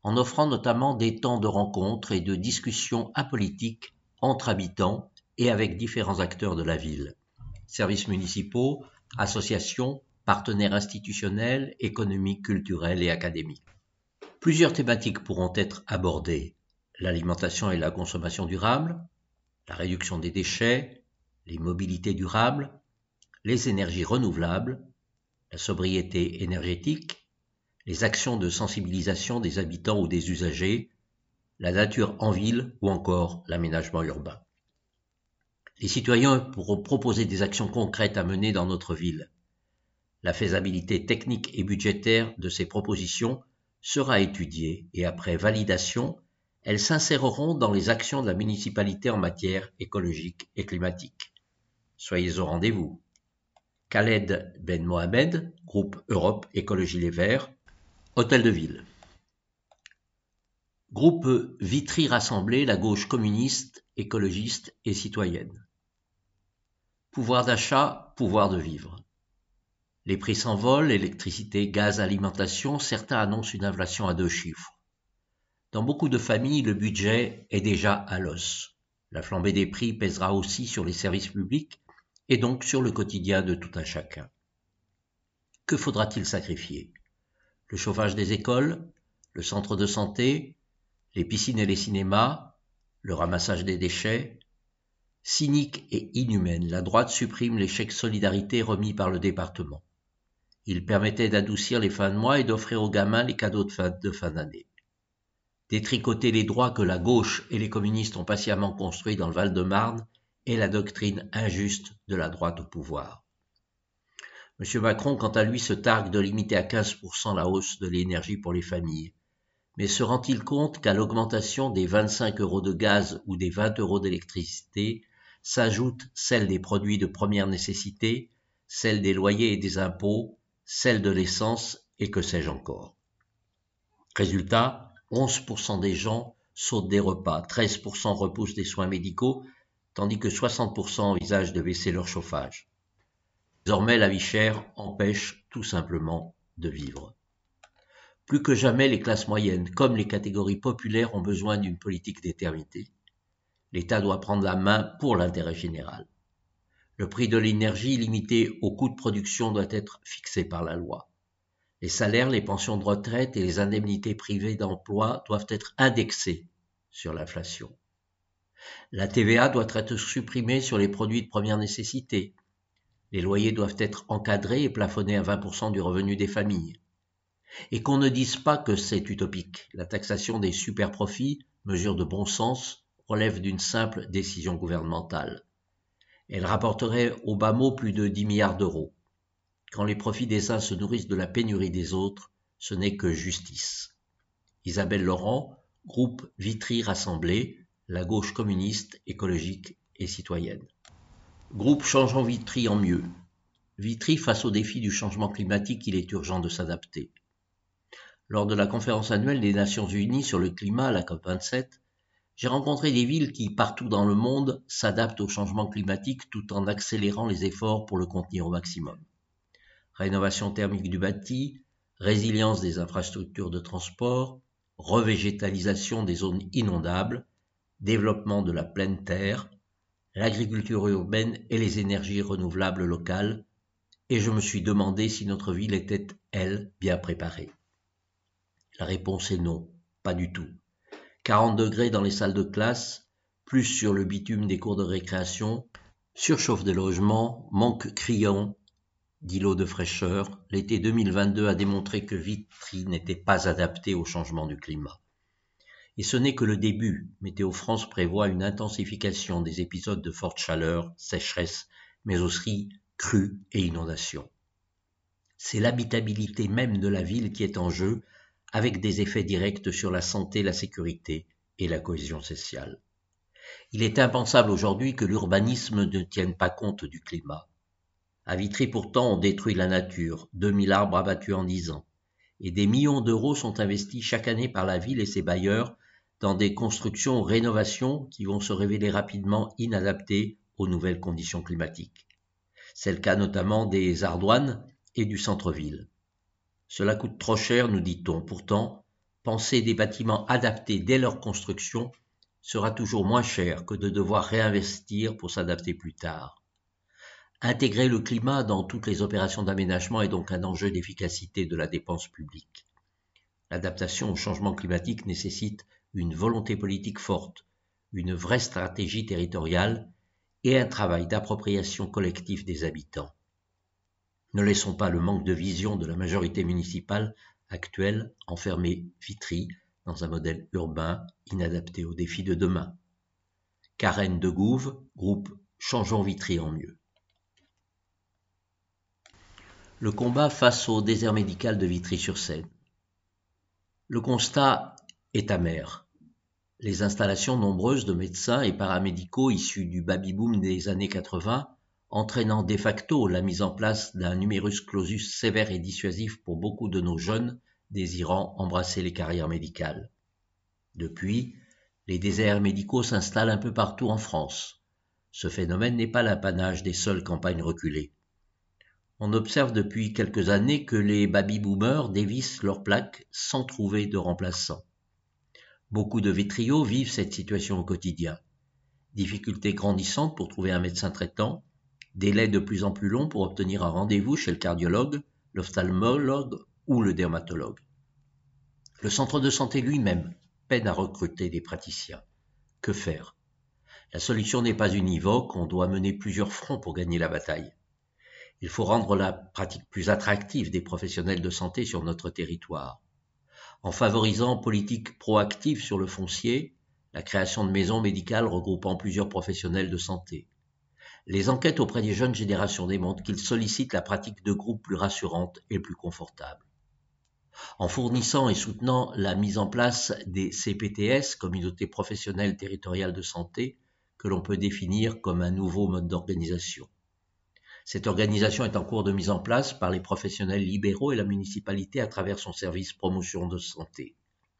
en offrant notamment des temps de rencontre et de discussion apolitique entre habitants et avec différents acteurs de la ville. Services municipaux, associations, partenaires institutionnels, économiques, culturels et académiques. Plusieurs thématiques pourront être abordées: l'alimentation et la consommation durable, la réduction des déchets, les mobilités durables, les énergies renouvelables, la sobriété énergétique, les actions de sensibilisation des habitants ou des usagers, la nature en ville ou encore l'aménagement urbain. Les citoyens pourront proposer des actions concrètes à mener dans notre ville. La faisabilité technique et budgétaire de ces propositions sera étudiée et après validation, elles s'inséreront dans les actions de la municipalité en matière écologique et climatique. Soyez au rendez-vous. Khaled Ben Mohamed, groupe Europe Écologie Les Verts, Hôtel de Ville. Groupe Vitry Rassemblée, la gauche communiste, écologiste et citoyenne. Pouvoir d'achat, pouvoir de vivre. Les prix s'envolent, électricité, gaz, alimentation, certains annoncent une inflation à 2 chiffres. Dans beaucoup de familles, le budget est déjà à l'os. La flambée des prix pèsera aussi sur les services publics et donc sur le quotidien de tout un chacun. Que faudra-t-il sacrifier? Le chauffage des écoles, le centre de santé, les piscines et les cinémas, le ramassage des déchets. Cynique et inhumaine, la droite supprime les chèques solidarité remis par le département. Il permettait d'adoucir les fins de mois et d'offrir aux gamins les cadeaux de fin d'année. Détricoter les droits que la gauche et les communistes ont patiemment construits dans le Val-de-Marne est la doctrine injuste de la droite au pouvoir. M. Macron, quant à lui, se targue de limiter à 15% la hausse de l'énergie pour les familles. Mais se rend-il compte qu'à l'augmentation des 25 € de gaz ou des 20 € d'électricité s'ajoute celle des produits de première nécessité, celle des loyers et des impôts, celle de l'essence et que sais-je encore. Résultat, 11% des gens sautent des repas, 13% repoussent des soins médicaux, tandis que 60% envisagent de baisser leur chauffage. Désormais, la vie chère empêche tout simplement de vivre. Plus que jamais, les classes moyennes, comme les catégories populaires, ont besoin d'une politique déterminée. L'État doit prendre la main pour l'intérêt général. Le prix de l'énergie, limité au coût de production, doit être fixé par la loi. Les salaires, les pensions de retraite et les indemnités privées d'emploi doivent être indexés sur l'inflation. La TVA doit être supprimée sur les produits de première nécessité. Les loyers doivent être encadrés et plafonnés à 20% du revenu des familles. Et qu'on ne dise pas que c'est utopique. La taxation des superprofits, mesure de bon sens, relève d'une simple décision gouvernementale. Elle rapporterait au bas mot plus de 10 milliards d'euros. Quand les profits des uns se nourrissent de la pénurie des autres, ce n'est que justice. Isabelle Laurent, groupe Vitry Rassemblée, la gauche communiste, écologique et citoyenne. Groupe Changeons Vitry en mieux. Vitry, face au défi du changement climatique, il est urgent de s'adapter. Lors de la conférence annuelle des Nations Unies sur le climat, la COP27, j'ai rencontré des villes qui, partout dans le monde, s'adaptent au changement climatique tout en accélérant les efforts pour le contenir au maximum. Rénovation thermique du bâti, résilience des infrastructures de transport, revégétalisation des zones inondables, développement de la pleine terre, l'agriculture urbaine et les énergies renouvelables locales, et je me suis demandé si notre ville était, elle, bien préparée. La réponse est non, pas du tout. 40 degrés dans les salles de classe, plus sur le bitume des cours de récréation, surchauffe des logements, manque criant d'îlots de fraîcheur. L'été 2022 a démontré que Vitry n'était pas adapté au changement du climat. Et ce n'est que le début. Météo France prévoit une intensification des épisodes de forte chaleur, sécheresse, mais aussi crues et inondations. C'est l'habitabilité même de la ville qui est en jeu, avec des effets directs sur la santé, la sécurité et la cohésion sociale. Il est impensable aujourd'hui que l'urbanisme ne tienne pas compte du climat. À Vitry pourtant, on détruit la nature, 2000 arbres abattus en 10 ans, et des millions d'euros sont investis chaque année par la ville et ses bailleurs dans des constructions ou rénovations qui vont se révéler rapidement inadaptées aux nouvelles conditions climatiques. C'est le cas notamment des ardoines et du centre-ville. Cela coûte trop cher, nous dit-on. Pourtant, penser des bâtiments adaptés dès leur construction sera toujours moins cher que de devoir réinvestir pour s'adapter plus tard. Intégrer le climat dans toutes les opérations d'aménagement est donc un enjeu d'efficacité de la dépense publique. L'adaptation au changement climatique nécessite une volonté politique forte, une vraie stratégie territoriale et un travail d'appropriation collective des habitants. Ne laissons pas le manque de vision de la majorité municipale actuelle enfermer Vitry dans un modèle urbain inadapté aux défis de demain. Karen Degouve, groupe Changeons Vitry en mieux. Le combat face au désert médical de Vitry-sur-Seine. Le constat est amer. Les installations nombreuses de médecins et paramédicaux issus du baby-boom des années 80, entraînant de facto la mise en place d'un numerus clausus sévère et dissuasif pour beaucoup de nos jeunes désirant embrasser les carrières médicales. Depuis, les déserts médicaux s'installent un peu partout en France. Ce phénomène n'est pas l'apanage des seules campagnes reculées. On observe depuis quelques années que les baby-boomers dévissent leurs plaques sans trouver de remplaçants. Beaucoup de Vitriots vivent cette situation au quotidien. Difficultés grandissantes pour trouver un médecin traitant, délais de plus en plus longs pour obtenir un rendez-vous chez le cardiologue, l'ophtalmologue ou le dermatologue. Le centre de santé lui-même peine à recruter des praticiens. Que faire? La solution n'est pas univoque, on doit mener plusieurs fronts pour gagner la bataille. Il faut rendre la pratique plus attractive des professionnels de santé sur notre territoire. En favorisant politique proactive sur le foncier, la création de maisons médicales regroupant plusieurs professionnels de santé. Les enquêtes auprès des jeunes générations démontrent qu'ils sollicitent la pratique de groupes plus rassurante et plus confortable. En fournissant et soutenant la mise en place des CPTS, communautés professionnelles territoriales de santé, que l'on peut définir comme un nouveau mode d'organisation. Cette organisation est en cours de mise en place par les professionnels libéraux et la municipalité à travers son service promotion de santé.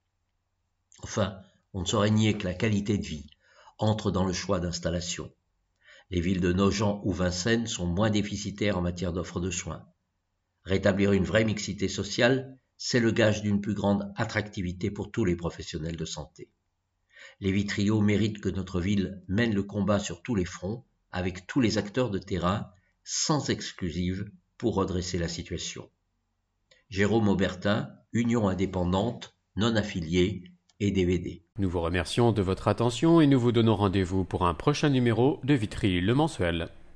Enfin, on ne saurait nier que la qualité de vie entre dans le choix d'installation. Les villes de Nogent ou Vincennes sont moins déficitaires en matière d'offre de soins. Rétablir une vraie mixité sociale, c'est le gage d'une plus grande attractivité pour tous les professionnels de santé. Les Vitriots méritent que notre ville mène le combat sur tous les fronts, avec tous les acteurs de terrain, sans exclusive, pour redresser la situation. Jérôme Aubertin, Union indépendante, non affiliée et DVD. Nous vous remercions de votre attention et nous vous donnons rendez-vous pour un prochain numéro de Vitry le mensuel.